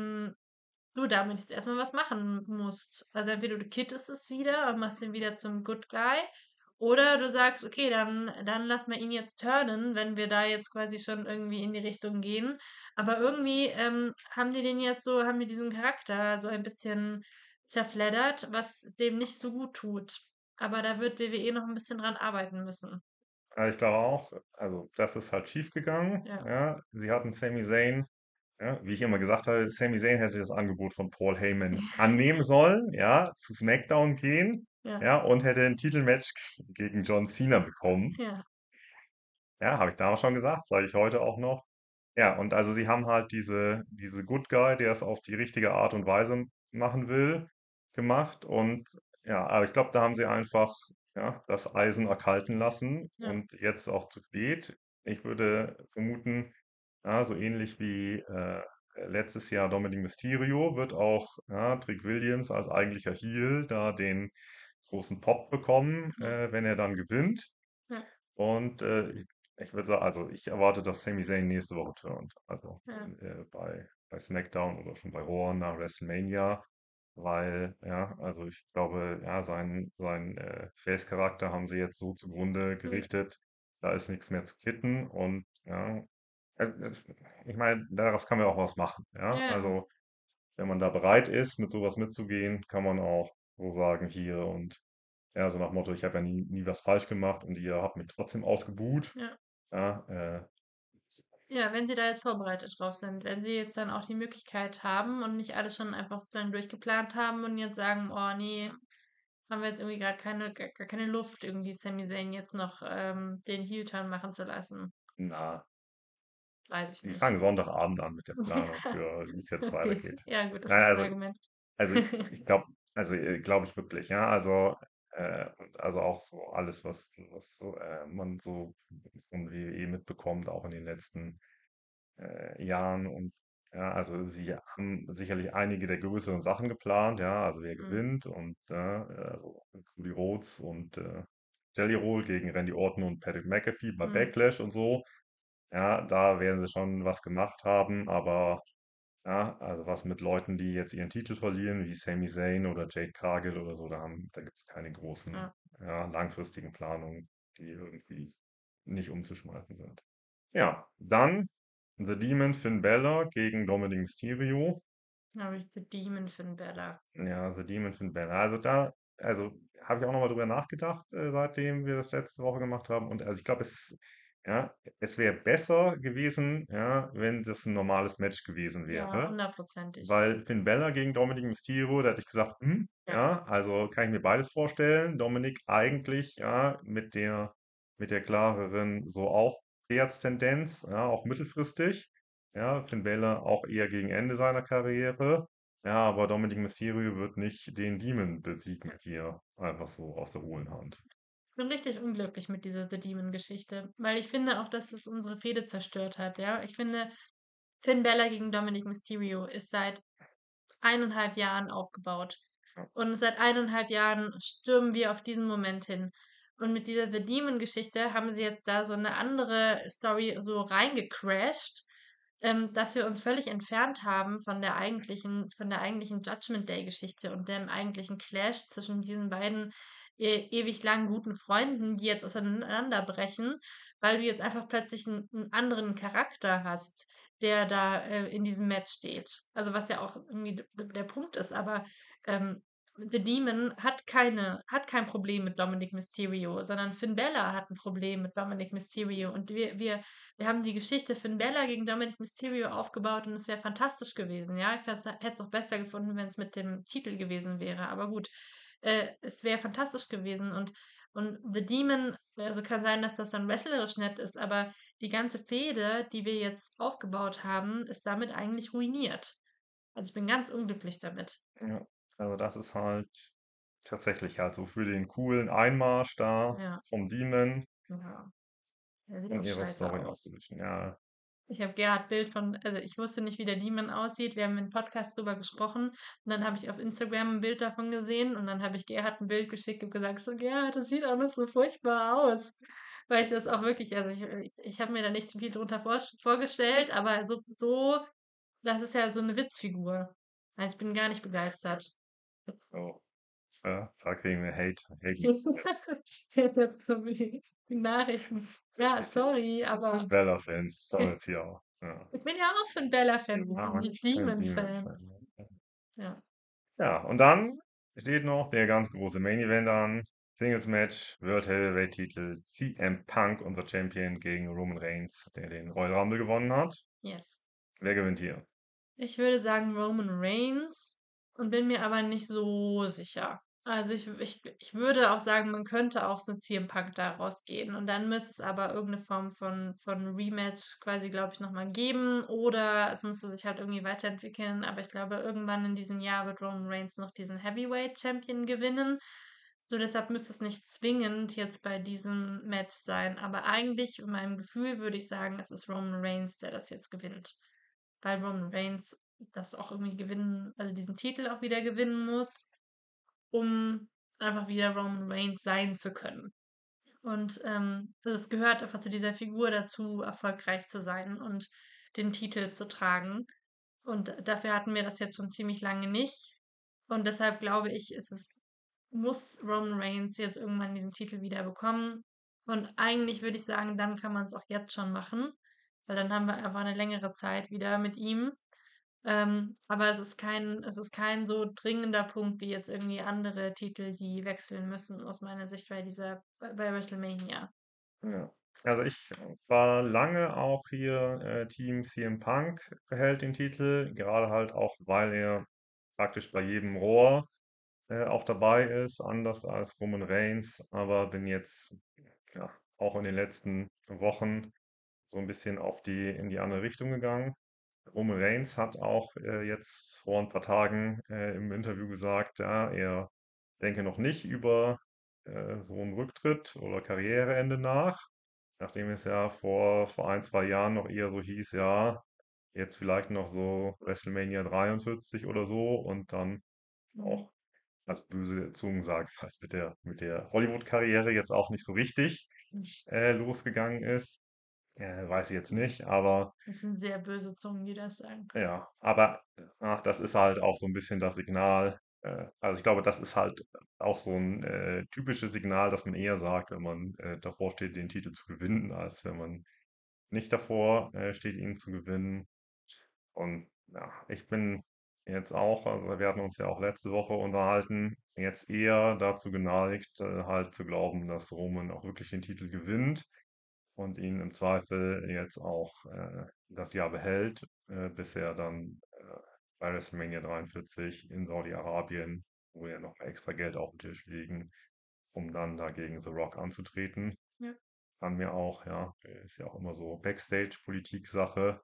du damit jetzt erstmal was machen musst. Also entweder du kittest es wieder und machst ihn wieder zum Good Guy, oder du sagst, okay, dann lass mal ihn jetzt turnen, wenn wir da jetzt quasi schon irgendwie in die Richtung gehen. Aber irgendwie haben die den jetzt so, haben die diesen Charakter so ein bisschen zerfleddert, was dem nicht so gut tut. Aber da wird WWE noch ein bisschen dran arbeiten müssen. Ich glaube auch, also das ist halt schief gegangen. Ja, Ja. Sie hatten Sami Zayn, ja, wie ich immer gesagt habe, Sami Zayn hätte das Angebot von Paul Heyman annehmen sollen, ja, zu SmackDown gehen, ja, ja, und hätte ein Titelmatch gegen John Cena bekommen. ja, Ja, habe ich damals schon gesagt, sage ich heute auch noch. Ja, und also sie haben halt diese Good Guy, der es auf die richtige Art und Weise machen will, gemacht. Und ja, aber ich glaube, da haben sie einfach ja, das Eisen erkalten lassen ja, und jetzt auch zu spät. Ich würde vermuten, ja, so ähnlich wie letztes Jahr Dominic Mysterio wird auch ja, Trick Williams als eigentlicher Heel da den großen Pop bekommen, ja, wenn er dann gewinnt. ja, Und ich würde sagen, also ich erwarte, dass Sami Zayn nächste Woche turnt. Also ja, bei SmackDown oder schon bei Raw nach WrestleMania. Weil, ja, also ich glaube, ja, sein Face-Charakter haben sie jetzt so zugrunde hm, gerichtet. Da ist nichts mehr zu kitten. Und ja, es- ich meine, daraus kann man auch was machen. ja, Ja, ja, also wenn man da bereit ist, mit sowas mitzugehen, kann man auch so sagen, hier und ja, so nach Motto, ich habe ja nie was falsch gemacht und ihr habt mich trotzdem ausgebuht. ja. Ja, Ja, wenn sie da jetzt vorbereitet drauf sind, wenn sie jetzt dann auch die Möglichkeit haben und nicht alles schon einfach sozusagen durchgeplant haben und jetzt sagen, oh nee, haben wir jetzt irgendwie gerade gar keine Luft, irgendwie Sami Zayn jetzt noch den Heel-Turn machen zu lassen. na, Weiß ich die nicht. fangen Sonntagabend an mit der Planung für, wie es jetzt Okay, weitergeht. ja gut, das Nein, ist ein Argument. also ich glaube, glaube ich wirklich, ja, also auch so alles, was man so von WWE mitbekommt, auch in den letzten Jahren und ja, also sie haben sicherlich einige der größeren Sachen geplant, ja, also wer Hm, gewinnt und also Cody Rhodes und Jelly Roll gegen Randy Orton und Patrick McAfee bei hm, Backlash und so. Ja, da werden sie schon was gemacht haben, aber ja, also was mit Leuten, die jetzt ihren Titel verlieren, wie Sami Zayn oder Jade Cargill oder so, da gibt es keine großen, ja. ja, langfristigen Planungen, die irgendwie nicht umzuschmeißen sind. Ja, dann The Demon Finn Balor gegen Dominic Mysterio. Dann habe ich The Demon Finn Bella. Ja, The Demon Finn Balor. Also habe ich auch nochmal drüber nachgedacht, seitdem wir das letzte Woche gemacht haben. Und also ich glaube, ja, es wäre besser gewesen, ja, wenn das ein normales Match gewesen Ja, wäre. hundertprozentig. Weil Finn Balor gegen Dominic Mysterio, da hätte ich gesagt, Ja, ja, also kann ich mir beides vorstellen. Dominik eigentlich, ja, mit der klareren so Aufwärtstendenz, ja, auch mittelfristig. Ja, Finn Balor auch eher gegen Ende seiner Karriere. Ja, aber Dominic Mysterio wird nicht den Demon besiegen hier. Einfach so aus der hohlen Hand. Ich bin richtig unglücklich mit dieser The Demon-Geschichte, weil ich finde auch, dass es unsere Fehde zerstört hat, ja. Ich finde, Finn Balor gegen Dominic Mysterio ist seit 1,5 Jahren aufgebaut. Und seit 1,5 Jahren stürmen wir auf diesen Moment hin. Und mit dieser The Demon-Geschichte haben sie jetzt da so eine andere Story so reingecrashed, dass wir uns völlig entfernt haben von der eigentlichen Judgment Day-Geschichte und dem eigentlichen Clash zwischen diesen beiden ewig lang guten Freunden, die jetzt auseinanderbrechen, weil du jetzt einfach plötzlich einen anderen Charakter hast, der da in diesem Match steht. Also was ja auch irgendwie der Punkt ist, aber ähm, The Demon hat kein Problem mit Dominic Mysterio, sondern Finn Balor hat ein Problem mit Dominic Mysterio. Und wir haben die Geschichte Finn Balor gegen Dominic Mysterio aufgebaut und es wäre fantastisch gewesen, ja. Ich hätte es auch besser gefunden, wenn es mit dem Titel gewesen wäre. Aber gut, es wäre fantastisch gewesen. Und The Demon, also kann sein, dass das dann wrestlerisch nett ist, aber die ganze Fehde, die wir jetzt aufgebaut haben, ist damit eigentlich ruiniert. Also ich bin ganz unglücklich damit. Ja. Also das ist halt tatsächlich halt so für den coolen Einmarsch da Ja, vom Demon ja. Der sieht und auch ihre scheiße Story aus. auszurichten. Ja, Ich habe Gerhard Bild also ich wusste nicht, wie der Demon aussieht. Wir haben im Podcast drüber gesprochen und dann habe ich auf Instagram ein Bild davon gesehen und dann habe ich Gerhard ein Bild geschickt und gesagt, so Gerhard, das sieht auch noch so furchtbar aus. Weil ich das auch wirklich, also ich habe mir da nicht so viel drunter vorgestellt, aber das ist ja so eine Witzfigur. Also ich bin gar nicht begeistert. so. Ja, da kriegen wir Hate jetzt. Jetzt kommen die Nachrichten. Ja, Richtig. sorry, aber Bella-Fans schauen jetzt hier auch. Ja. ich bin ja auch für ein Bella-Fan, Ah, nicht ich bin Demon-Fan. Demon-Fan. Ja. Ja, und dann steht noch der ganz große Main Event an. Singles Match, World Heavyweight Titel, CM Punk, unser Champion, gegen Roman Reigns, der den Royal Rumble gewonnen hat. Yes. Wer gewinnt hier? Ich würde sagen Roman Reigns und bin mir aber nicht so sicher. Also ich würde auch sagen, man könnte auch so CM Punk da rausgehen. Und dann müsste es aber irgendeine Form von Rematch quasi, glaube ich, nochmal geben. Oder es müsste sich halt irgendwie weiterentwickeln. Aber ich glaube, irgendwann in diesem Jahr wird Roman Reigns noch diesen Heavyweight Champion gewinnen. So, deshalb müsste es nicht zwingend jetzt bei diesem Match sein. Aber eigentlich, in meinem Gefühl, würde ich sagen, es ist Roman Reigns, der das jetzt gewinnt, weil Roman Reigns das auch irgendwie gewinnen, also diesen Titel auch wieder gewinnen muss, um einfach wieder Roman Reigns sein zu können. Und es gehört einfach zu dieser Figur dazu, erfolgreich zu sein und den Titel zu tragen. Und dafür hatten wir das jetzt schon ziemlich lange nicht. Und deshalb glaube ich, muss Roman Reigns jetzt irgendwann diesen Titel wieder bekommen. Und eigentlich würde ich sagen, dann kann man es auch jetzt schon machen, weil dann haben wir einfach eine längere Zeit wieder mit ihm. Aber es ist kein so dringender Punkt wie jetzt irgendwie andere Titel, die wechseln müssen, aus meiner Sicht bei WrestleMania. Ja. Also ich war lange auch hier Team CM Punk behält den Titel, gerade halt auch, weil er praktisch bei jedem Rohr auch dabei ist, anders als Roman Reigns, aber bin jetzt ja, auch in den letzten Wochen so ein bisschen in die andere Richtung gegangen. Roman Reigns hat auch jetzt vor ein paar Tagen im Interview gesagt, ja, er denke noch nicht über so einen Rücktritt oder Karriereende nach, nachdem es ja vor ein, zwei Jahren noch eher so hieß, ja, jetzt vielleicht noch so WrestleMania 43 oder so und dann Mhm. auch, also böse Zungen sagen, was mit der Hollywood-Karriere jetzt auch nicht so richtig losgegangen ist. Weiß ich jetzt nicht, aber Das sind sehr böse Zungen, die das sagen. ja, aber das ist halt auch so ein bisschen das Signal. Also ich glaube, das ist halt auch so ein typisches Signal, das man eher sagt, wenn man davor steht, den Titel zu gewinnen, als wenn man nicht davor steht, ihn zu gewinnen. Und ja, ich bin jetzt auch, also wir hatten uns ja auch letzte Woche unterhalten, jetzt eher dazu geneigt, halt zu glauben, dass Roman auch wirklich den Titel gewinnt und ihn im Zweifel jetzt auch das Jahr behält, bis er dann bei WrestleMania 43 in Saudi-Arabien, wo ja noch extra Geld auf dem Tisch liegen, um dann dagegen The Rock anzutreten. Ja. Kann mir auch, ja, ist ja auch immer so Backstage-Politik-Sache.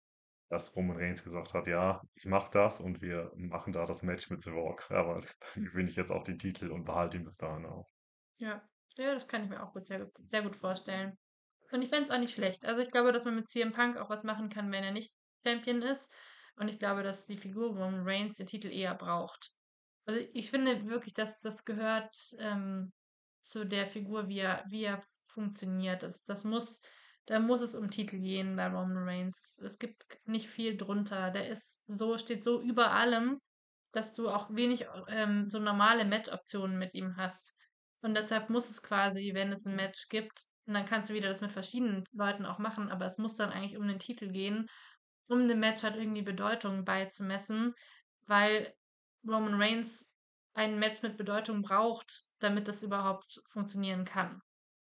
dass Roman Reigns gesagt hat, ja, ich mache das und wir machen da das Match mit The Rock. Aber dann gewinne ich jetzt auch den Titel und behalte ihn bis dahin auch. Ja. Ja, das kann ich mir auch sehr gut vorstellen. Und ich fände es auch nicht schlecht. Also ich glaube, dass man mit CM Punk auch was machen kann, wenn er nicht Champion ist. Und ich glaube, dass die Figur Roman Reigns den Titel eher braucht. Also ich finde wirklich, dass das gehört zu der Figur, wie er funktioniert. Da muss es um Titel gehen bei Roman Reigns. Es gibt nicht viel drunter. Steht so über allem, dass du auch wenig so normale Match-Optionen mit ihm hast. Und deshalb muss es quasi, wenn es ein Match gibt, und dann kannst du wieder das mit verschiedenen Leuten auch machen, aber es muss dann eigentlich um den Titel gehen, um dem Match halt irgendwie Bedeutung beizumessen, weil Roman Reigns ein Match mit Bedeutung braucht, damit das überhaupt funktionieren kann.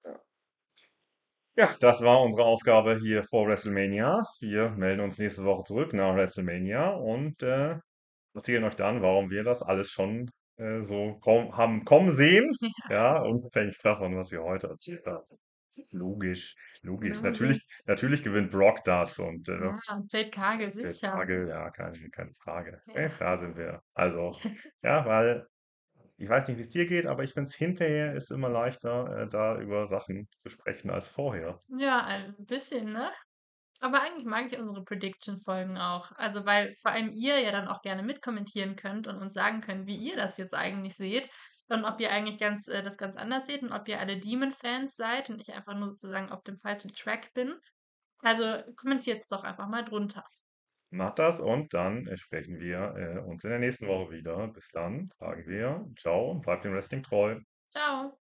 Ja, das war unsere Ausgabe hier vor WrestleMania. Wir melden uns nächste Woche zurück nach WrestleMania und erzählen euch dann, warum wir das alles schon haben kommen sehen. Ja, unabhängig davon, was wir heute erzählt haben. Logisch, logisch. Ja, so. Natürlich gewinnt Brock das und Ja, Jade Cargill, der sicher. Frage, ja, keine Frage. Ja. Da sind wir. Also, ja, weil ich weiß nicht, wie es dir geht, aber ich finde es hinterher ist immer leichter, da über Sachen zu sprechen als vorher. Ja, ein bisschen, ne? Aber eigentlich mag ich unsere Prediction-Folgen auch. Also, weil vor allem ihr ja dann auch gerne mitkommentieren könnt und uns sagen könnt, wie ihr das jetzt eigentlich seht und ob ihr eigentlich das ganz anders seht und ob ihr alle Demon-Fans seid und ich einfach nur sozusagen auf dem falschen Track bin. Also kommentiert's doch einfach mal drunter. Macht das und dann sprechen wir uns in der nächsten Woche wieder. Bis dann sagen wir ciao und bleibt dem Wrestling treu. Ciao.